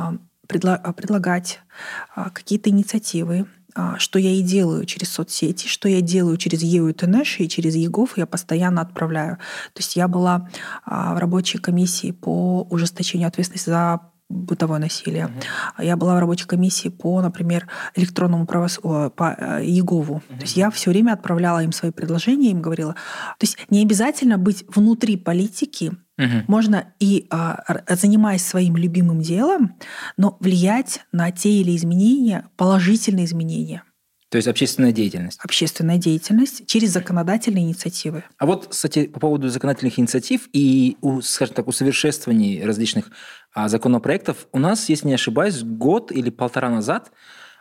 предлагать какие-то инициативы, что я и делаю через соцсети, что я делаю через ЕУТНШ и через ЕГОВ, я постоянно отправляю. То есть я была в рабочей комиссии по ужесточению ответственности за бытовое насилие. Uh-huh. Я была в рабочей комиссии по, например, электронному правосудию, по ЕГОВу. Uh-huh. То есть я все время отправляла им свои предложения, им говорила. То есть не обязательно быть внутри политики, uh-huh. можно и занимаясь своим любимым делом, но влиять на те или изменения, положительные изменения. То есть общественная деятельность. Общественная деятельность через законодательные инициативы. А вот, кстати, по поводу законодательных инициатив и, скажем так, усовершенствований различных законопроектов, у нас, если не ошибаюсь, год или полтора назад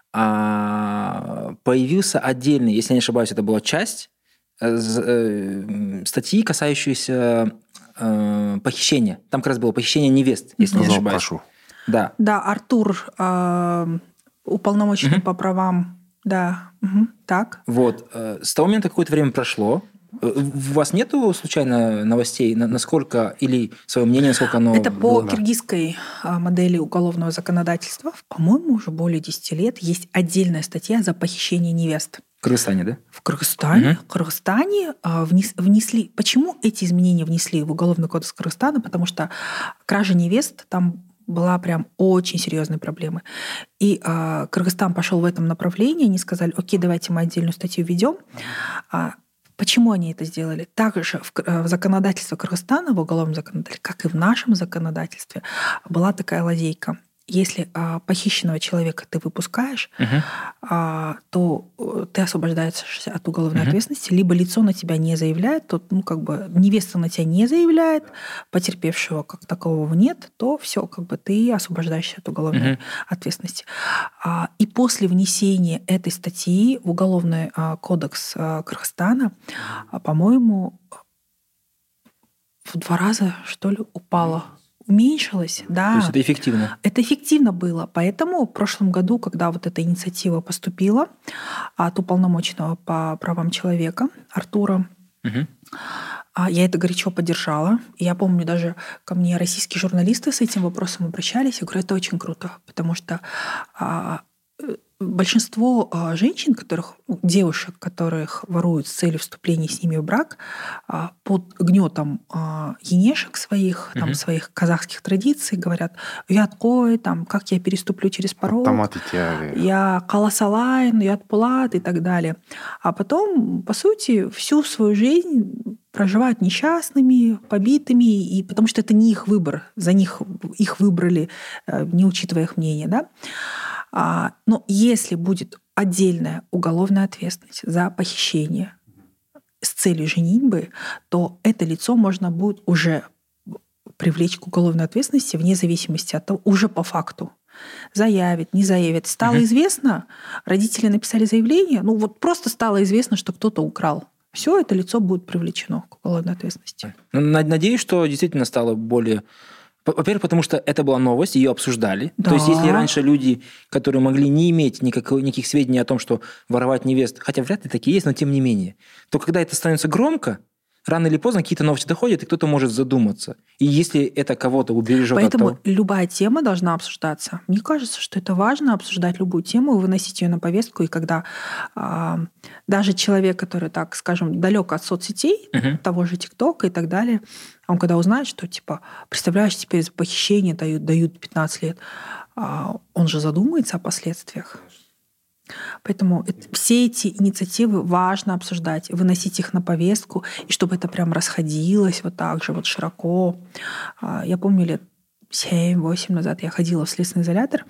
появился отдельный, если не ошибаюсь, это была часть статьи, касающейся похищения. Там как раз было похищение невест, если mm-hmm. не ошибаюсь. Прошу. Да. Да, Артур, уполномоченный mm-hmm. по правам. Да, угу. так. Вот. С того момента какое-то время прошло. У вас нету случайно новостей, насколько, или свое мнение, насколько оно... Это по было? киргизской модели уголовного законодательства. По-моему, уже более десяти лет есть отдельная статья за похищение невест. В Кыргызстане, да? В Кыргызстане, Мгм. в Кыргызстане а, внес- внесли... Почему эти изменения внесли в Уголовный кодекс Кыргызстана? Потому что кража невест там была прям очень серьезной проблемой. И а, Кыргызстан пошел в этом направлении, они сказали, окей, давайте мы отдельную статью введем. А, почему они это сделали? Также в, Кыр- в законодательстве Кыргызстана, в уголовном законодательстве, как и в нашем законодательстве, была такая лазейка. Если а, похищенного человека ты выпускаешь, Мгм. а, то э, ты освобождаешься от уголовной Мгм. ответственности, либо лицо на тебя не заявляет, то, ну, как бы невеста на тебя не заявляет, потерпевшего как такового нет, то все, как бы ты освобождаешься от уголовной Мгм. ответственности. А, И после внесения этой статьи в Уголовный а, кодекс а, Кыргызстана, а, по-моему, в два раза, что ли, упало. Уменьшилось, То есть да. это эффективно. Это эффективно было. Поэтому в прошлом году, когда вот эта инициатива поступила от уполномоченного по правам человека Артура, Мгм. а, я это горячо поддержала. И я помню, даже ко мне российские журналисты с этим вопросом обращались. Я говорю, это очень круто, потому что а, э, большинство а, женщин, которых, ну, девушек, которых воруют с целью вступления с ними в брак, а, под гнетом а, енешек своих, там, Мгм. своих казахских традиций, говорят, яткой, там, как я переступлю через порог, Автомат итяги. я каласалайн, я отплат и так далее. А потом, по сути, всю свою жизнь проживают несчастными, побитыми, и потому что это не их выбор, за них их выбрали, э, не учитывая их мнение. Да? А, Но если будет отдельная уголовная ответственность за похищение с целью женитьбы, то это лицо можно будет уже привлечь к уголовной ответственности вне зависимости от того, уже по факту. Заявит, не заявит. Стало Мгм. известно, родители написали заявление, ну вот просто стало известно, что кто-то украл. Все это лицо будет привлечено к уголовной ответственности. Ну, над- Надеюсь, что действительно стало более... Во- Во-первых, потому что это была новость, ее обсуждали. Да. То есть, если раньше люди, которые могли не иметь никакого, никаких сведений о том, что воровать невест, хотя вряд ли такие есть, но тем не менее, то когда это становится громко, рано или поздно какие-то новости доходят, и кто-то может задуматься. И если это кого-то убережет Поэтому от того... любая тема должна обсуждаться. Мне кажется, что это важно обсуждать любую тему и выносить ее на повестку. И когда а, даже человек, который, так скажем, далек от соцсетей, Мгм. того же ТикТока и так далее, он когда узнает, что, типа, представляешь, теперь за похищение дают, дают пятнадцать лет, а, он же задумается о последствиях. Поэтому это- все эти инициативы важно обсуждать, выносить их на повестку, и чтобы это прям расходилось вот так же вот широко. А, Я помню, лет семь-восемь назад я ходила в следственный изолятор,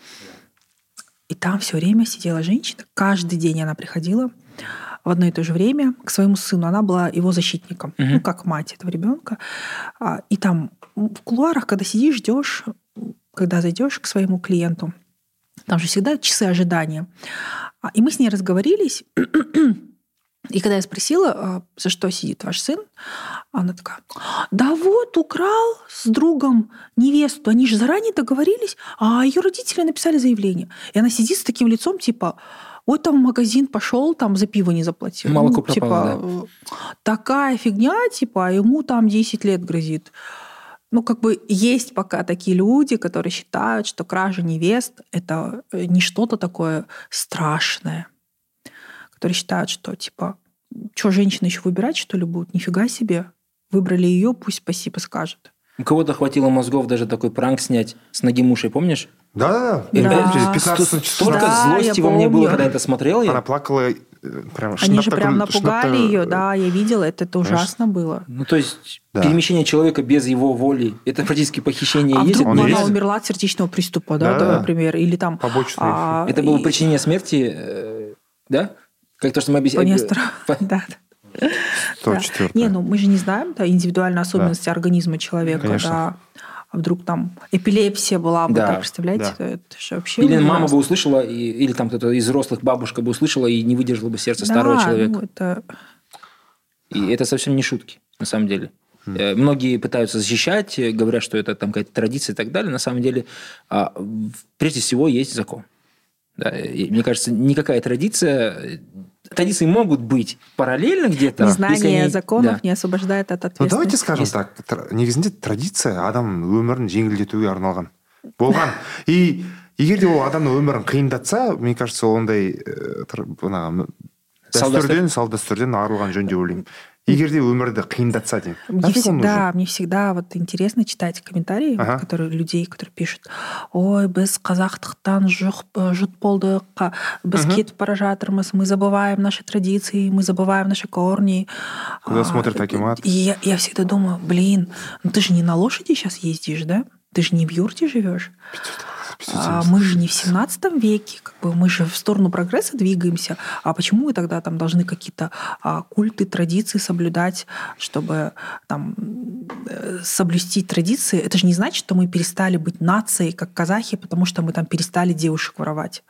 и там все время сидела женщина. Каждый день она приходила в одно и то же время к своему сыну. Она была его защитником, Мгм. ну, как мать этого ребенка. А, И там в кулуарах, когда сидишь, ждешь, когда зайдешь к своему клиенту, там же всегда часы ожидания. А, И мы с ней разговорились. И когда я спросила, а, за что сидит ваш сын, она такая, да вот, украл с другом невесту. Они же заранее договорились, а ее родители написали заявление. И она сидит с таким лицом, типа, ой, там в магазин пошел, там за пиво не заплатил. Молоко Ну, пропало, типа, э, такая фигня, типа, а ему там десять лет грозит. Ну, как бы есть пока такие люди, которые считают, что кража невест – это э, не что-то такое страшное. Которые считают, что, типа, что, женщина еще выбирать, что ли, будет? Нифига себе. Выбрали ее, пусть спасибо скажет. У кого-то хватило мозгов даже такой пранк снять с Нагимушей, помнишь? Да-да-да. И Да. Помните, Сто- пятнадцатом Столько числа Да, злости я во мне было, помню. когда это смотрел я. она плакала, э, прям Они же шынап прям такой- напугали шынап та- ее, да, я видела, это, это Конечно. ужасно было. Ну, то есть, Да. перемещение человека без его воли, это практически похищение А есть. вдруг Он бы она есть? умерла от сердечного приступа, да, Да-да. да, например, или там... Побочный а, Это было и- причинение смерти, э, да? Как то, что мы По объясняли. Нестору. Да. сто Да. четвёртая. Не, ну мы же не знаем, да, индивидуальные особенности организма человека, Конечно. да. А вдруг там эпилепсия была бы, Да, так, представляете? да. Это же вообще Или ужасно. мама бы услышала, и- или там кто-то из взрослых, бабушка бы услышала и не выдержала бы сердце старого Да, человека. ну это... И это совсем не шутки, на самом деле. Э, Многие пытаются защищать, э, говорят, что это там какая-то традиция и так далее. На самом деле, а, в- прежде всего, есть закон. Да, и мне кажется, никакая традиция... Традиции могут быть параллельно где-то. если Незнание они- законов да. не освобождает от Ну, ответственности. давайте скажем Есть. так, тр- негізінде традиция адам өмірін жеңілдетуге арналған болған. И егер де ол адамның өмірін қиындатса, мне кажется, ондай э, тр- мына дәстүрден салт дәстүрден арылған жөн деп ойлаймын. Егер де өмірді қиындатса деймін. Мне всегда, мне всегда вот интересно читать комментарии, ага. которые людей, которые пишут: ой, біз қазақтықтан жұт болдық, біз ага. кетіп бара жатырмыз, мы забываем наши традиции, мы забываем наши корни. Куда а, смотрит Акимат? И я, я всегда думаю, блин, ну ты же не на лошади сейчас ездишь, да? Ты же не в юрте живешь. А мы же не в семнадцатом веке, как бы мы же в сторону прогресса двигаемся. А почему мы тогда там должны какие-то а, культы, традиции соблюдать, чтобы там соблюсти традиции? Это же не значит, что мы перестали быть нацией, как казахи, потому что мы там перестали девушек воровать.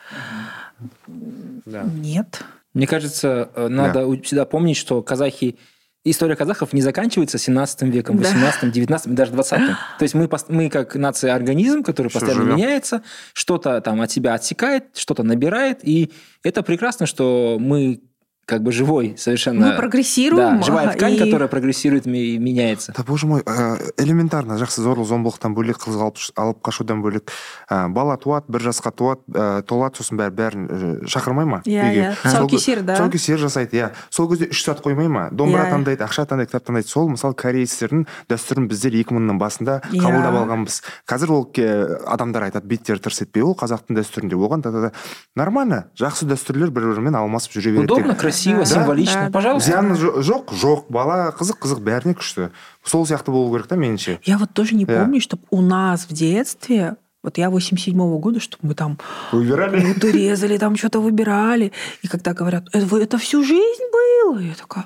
Да. Нет. Мне кажется, надо да. всегда помнить, что казахи... История казахов не заканчивается семнадцатым веком, восемнадцатым, девятнадцатым, даже двадцатым. То есть мы, мы как нация организм, который Все постоянно живем. меняется, что-то там от себя отсекает, что-то набирает. И это прекрасно, что мы как бы живой совершенно... Мы прогрессируем. Да, живая ткань, и... которая прогрессирует и меняется. Да, боже мой, элементарно, жақсы зорлық зомбылықтан бөлек, қыз алып қашудан бөлек, бала туады, бір жасқа туады, толады, сосын бәрі бәрін шақырмай ма? Иә, иә, тұсаукесер, да. Тұсаукесер жасайды, иә. Сол кезде үш сағат қоймай ма? Домбыра таңдайды, ақша таңдайды, кітап таңдайды. Сол, мысалы, корейцтердің дәстүрін біздер екі мыңның басында қабылдап алғанбыз. Қазір ол адамдар айтады, беттері тырс етпей, ол қазақтың дәстүрінде оған да нормально, жақсы дәстүрлер бір-бірімен алмасып жүре береді. Удобно, красиво, символично, да, пожалуйста. Зияны жоқ, жоқ, бала қызық-қызық бәріне күшті. Сол сияқты болу керек, да, меніңше. Я вот тоже не yeah. помню, чтобы у нас в детстве, вот я восемьдесят седьмого года, чтобы мы там выбирали, резали, там что-то выбирали. И когда говорят, это, это всю жизнь было, я такая...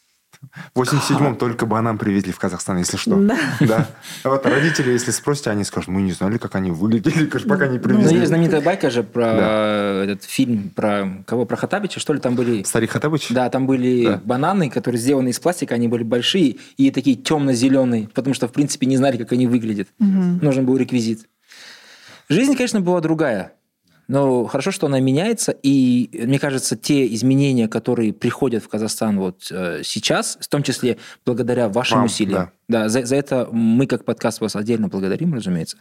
В восемьдесят седьмом только банан привезли в Казахстан, если что. Да. да. А вот родители, если спросите, они скажут, мы не знали, как они выглядели, пока не привезли. Ну, есть знаменитая байка же про да. этот фильм, про кого? Про Хаттабыча, что ли, там были... Старик Хаттабыч? Да, там были да. бананы, которые сделаны из пластика, они были большие и такие темно-зеленые, потому что, в принципе, не знали, как они выглядят. Угу. Нужен был реквизит. Жизнь, конечно, была другая. Но хорошо, что она меняется, и, мне кажется, те изменения, которые приходят в Казахстан вот э, сейчас, в том числе благодаря вашим Вам, усилиям, да. Да, за, за это мы как подкаст вас отдельно благодарим, разумеется,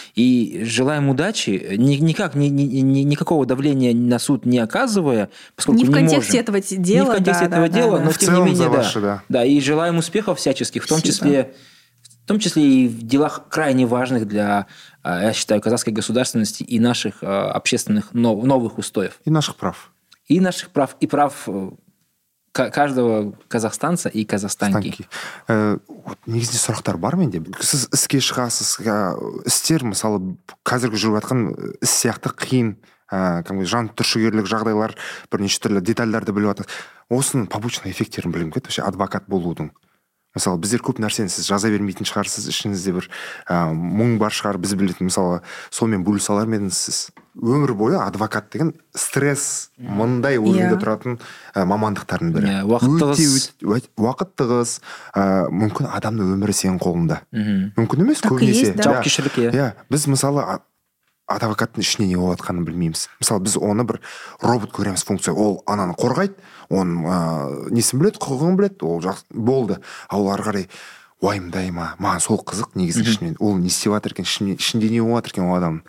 и желаем удачи, ни, никак, ни, ни, ни, никакого давления на суд не оказывая, поскольку не в не контексте можем. этого дела, не в контексте да, этого да, дела, да, но да. тем не менее, да, ваши, да. да, и желаем успехов всяческих, в том Спасибо. числе... В том числе и в делах крайне важных для, я считаю, казахской государственности и наших общественных новых устоев. И наших прав. И наших прав, и прав каждого казахстанца и казахстанки. Негізінде сұрақтар бар менде. Сіз іске шығасыз, істер, мысалы, қазіргі жүріп жатқан іс сияқты қиын, жан түршігерлік жағдайлар, бірнеше түрлі детальдарды біліп жатыр. Осының побочный эффекттерін білгім келеді, вообще адвокат болудың. Мысалы, біздер көп нәрсені сіз жаза бермейтін шығарсыз, ішіңізде бір ә, мұң бар шығар, біз білетін, мысалы, сонымен бөлісе алар ма едіңіз сіз? Өмір бойы адвокат деген стресс, мындай ойында yeah. тұратын ә, мамандықтардың бірі. Yeah, уақыт тығыз. Уақыт тығыз, ә, мүмкін адамның өмірі сенің қолында. Mm-hmm. Мүмкін емес, так көбінесе. Да. Жауапкершілік, иә. Yeah, біз, мысалы, адвокаттың ішіне не болып жатқанын білмейміз. Мысалы, біз оны бір робот көреміз функция. Ол ананы қорғайды, оның ә, несін біледі, құқығын біледі, ол жақсы болды. А ол ары қарай уайымдай ма? Маған сол қызық негізі ішінен. Ол не істеп жатыр екен, ішінде не болып жатыр екен ол адам.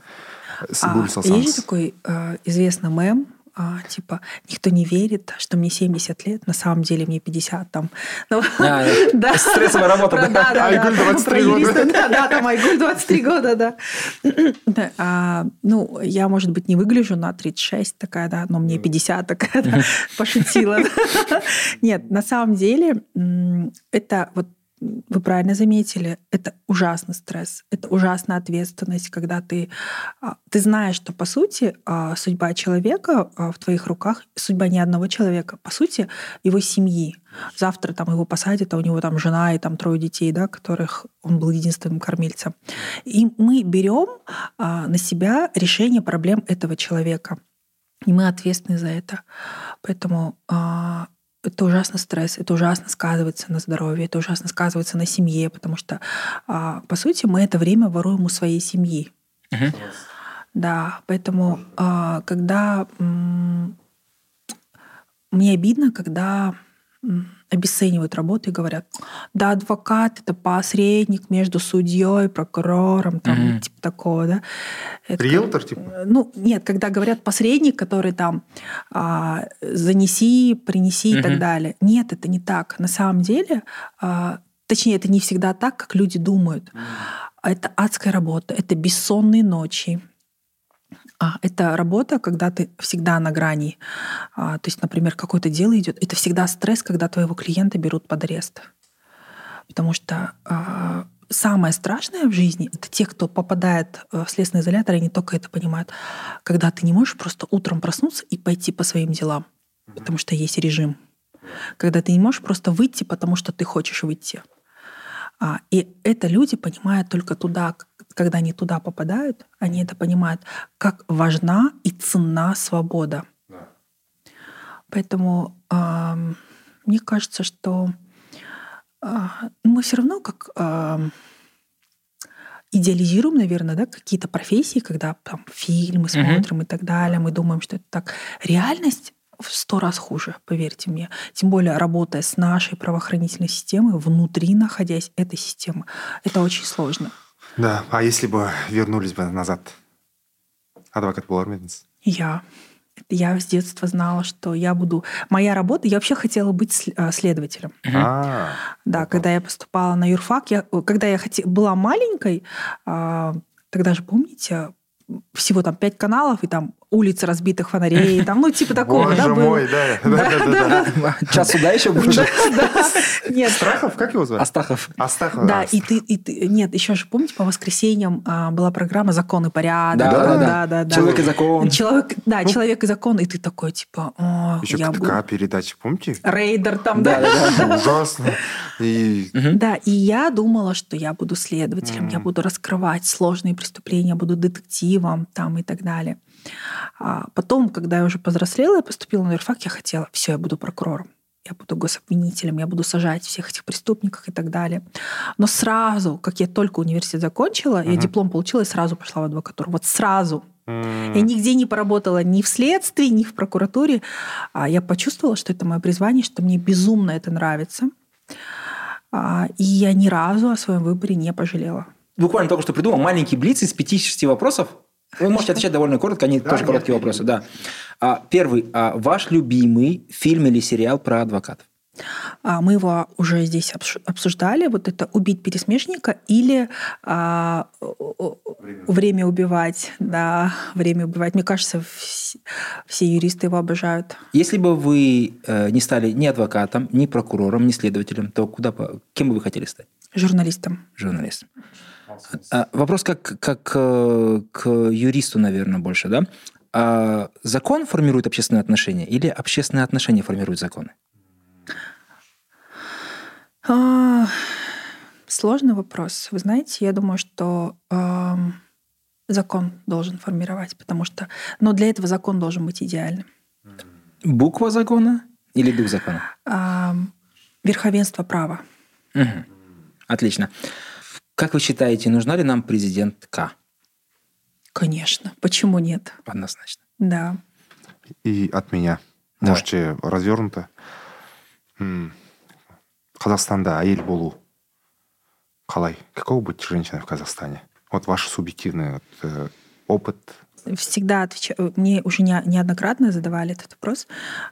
А, есть же такой э, известный мем, а, типа, никто не верит, что мне семьдесят лет, на самом деле мне пятьдесят там. Ну, а, да. Стрессовая работа, да? Да, да, Айгуль двадцать три года. Да, да, там Айгуль двадцать три года, да. да а, ну, я, может быть, не выгляжу на тридцать шесть такая, да, но мне пятьдесят такая, да, пошутила. Нет, на самом деле, это вот вы правильно заметили, это ужасный стресс, это ужасная ответственность, когда ты, ты знаешь, что, по сути, судьба человека в твоих руках, судьба не одного человека, по сути, его семьи. Завтра там его посадят, а у него там жена и там трое детей, да, которых он был единственным кормильцем. И мы берем на себя решение проблем этого человека. И мы ответственны за это. Поэтому... Это ужасно стресс, это ужасно сказывается на здоровье, это ужасно сказывается на семье, потому что, по сути, мы это время воруем у своей семьи. Uh-huh. Да, поэтому, когда... Мне обидно, когда обесценивают работу и говорят, да, адвокат — это посредник между судьей, прокурором, там, mm-hmm. типа такого, да. Это риэлтор, как, типа? Ну, нет, когда говорят посредник, который там а, занеси, принеси mm-hmm. и так далее. Нет, это не так. На самом деле, а, точнее, это не всегда так, как люди думают. Mm-hmm. Это адская работа, это бессонные ночи. А, это работа, когда ты всегда на грани. А, то есть, например, какое-то дело идет. Это всегда стресс, когда твоего клиента берут под арест. Потому что а, самое страшное в жизни — это те, кто попадает в следственный изолятор, и они только это понимают. Когда ты не можешь просто утром проснуться и пойти по своим делам, потому что есть режим. Когда ты не можешь просто выйти, потому что ты хочешь выйти. А, и это люди понимают только туда, когда они туда попадают, они это понимают, как важна и ценна свобода. Да. Поэтому э, мне кажется, что э, мы все равно как э, идеализируем, наверное, да, какие-то профессии, когда там фильмы смотрим mm-hmm. и так далее, мы думаем, что это так. Реальность в сто раз хуже, поверьте мне. Тем более, работая с нашей правоохранительной системой, внутри находясь этой системы, это очень сложно. Да, а если бы вернулись бы назад, адвокат болар ма едіңіз? Я. Я с детства знала, что я буду... Моя работа... Я вообще хотела быть следователем. А, да, когда я поступала на юрфак, я, когда я хот... была маленькой, тогда же, помните, всего там пять каналов, и там улицы разбитых фонарей, там, ну, типа такого, да, было? Боже мой, да. Да, да. Час суда еще будет. Нет. Страхов, как его звать? Астахов. Астахов. Да, и ты, и ты... Нет, еще же, помните, по воскресеньям была программа «Закон и порядок». Да, да, да. да. Человек и закон. Человек, да, человек и закон, и ты такой, типа... Еще КТК передачи, помните? Рейдер там, да. Ужасно. Да, и я думала, что я буду следователем, я буду раскрывать сложные преступления, буду детективом там и так далее. А потом, когда я уже повзрослела, я поступила на юрфак, я хотела, все, я буду прокурором, я буду гособвинителем, я буду сажать всех этих преступников и так далее. Но сразу, как я только университет закончила, uh-huh. я диплом получила и сразу пошла в адвокатуру. Вот сразу. Uh-huh. Я нигде не поработала ни в следствии, ни в прокуратуре. А я почувствовала, что это мое призвание, что мне безумно это нравится. А, и я ни разу о своем выборе не пожалела. Буквально только что придумал маленький блиц из пяти-шести вопросов. Вы можете отвечать довольно коротко, они да, тоже короткие вопросы. Да. А, первый. А, ваш любимый фильм или сериал про адвокатов? А, мы его уже здесь обсуждали. Вот это «Убить пересмешника» или а, «Время, время убивать». Да, «Время убивать». Мне кажется, все, все юристы его обожают. Если бы вы э, не стали ни адвокатом, ни прокурором, ни следователем, то куда, кем бы вы хотели стать? Журналистом. Журналистом. А, вопрос как, как к, к юристу, наверное, больше, да? А закон формирует общественные отношения или общественные отношения формируют законы? А, сложный вопрос. Вы знаете, я думаю, что э, закон должен формировать, потому что... Но для этого закон должен быть идеальным. Буква закона или дух закона? А, верховенство права. Угу. Отлично. Как вы считаете, нужна ли нам президентка? Конечно. Почему нет? Однозначно. Да. И от меня. Давай. Можете развернуто. Казахстанда әйел болу қалай? Каково быть женщиной в Казахстане? Вот ваш субъективный вот, э, опыт. Всегда отвечаю. Мне уже не, неоднократно задавали этот вопрос.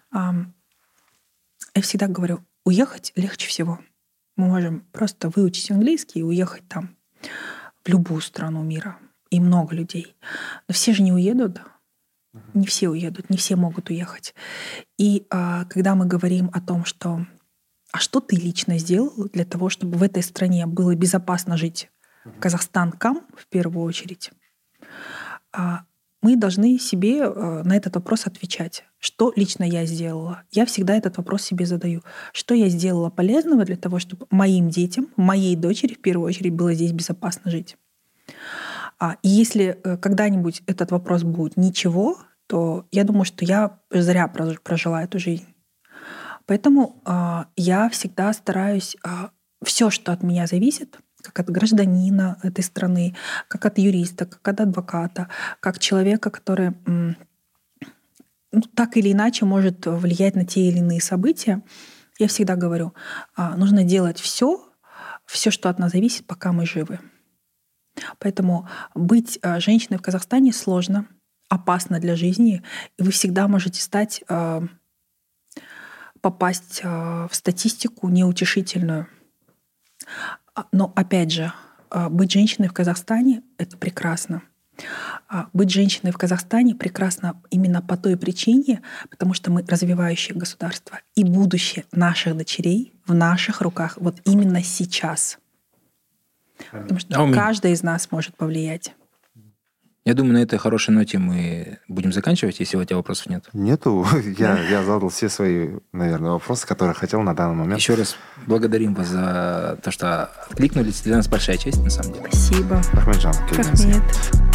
Я всегда говорю, уехать легче всего. Мы можем просто выучить английский и уехать там в любую страну мира. И много людей. Но все же не уедут. Не все уедут, не все могут уехать. И а, когда мы говорим о том, что а что ты лично сделал для того, чтобы в этой стране было безопасно жить? Казахстанкам в первую очередь. А, мы должны себе а, на этот вопрос отвечать. Что лично я сделала? Я всегда этот вопрос себе задаю. Что я сделала полезного для того, чтобы моим детям, моей дочери в первую очередь было здесь безопасно жить? А, и если когда-нибудь этот вопрос будет ничего, то я думаю, что я зря прожила эту жизнь. Поэтому а, я всегда стараюсь а, все, что от меня зависит, как от гражданина этой страны, как от юриста, как от адвоката, как человека, который м, ну, так или иначе может влиять на те или иные события, Я всегда говорю, нужно делать все, все, что от нас зависит, пока мы живы. Поэтому быть женщиной в Казахстане сложно, опасно для жизни, и вы всегда можете стать, попасть в статистику неутешительную. Но опять же, быть женщиной в Казахстане — это прекрасно. Быть женщиной в Казахстане прекрасно именно по той причине, потому что мы развивающее государство, и будущее наших дочерей в наших руках вот именно сейчас. Потому что Аминь. Каждый из нас может повлиять. Я думаю, на этой хорошей ноте мы будем заканчивать, если у тебя вопросов нет. Нету. Я, я задал все свои, наверное, вопросы, которые хотел на данный момент. Еще раз благодарим вас за то, что откликнулись. Для нас большая честь, на самом деле. Спасибо. Рахметжан. Рахмет.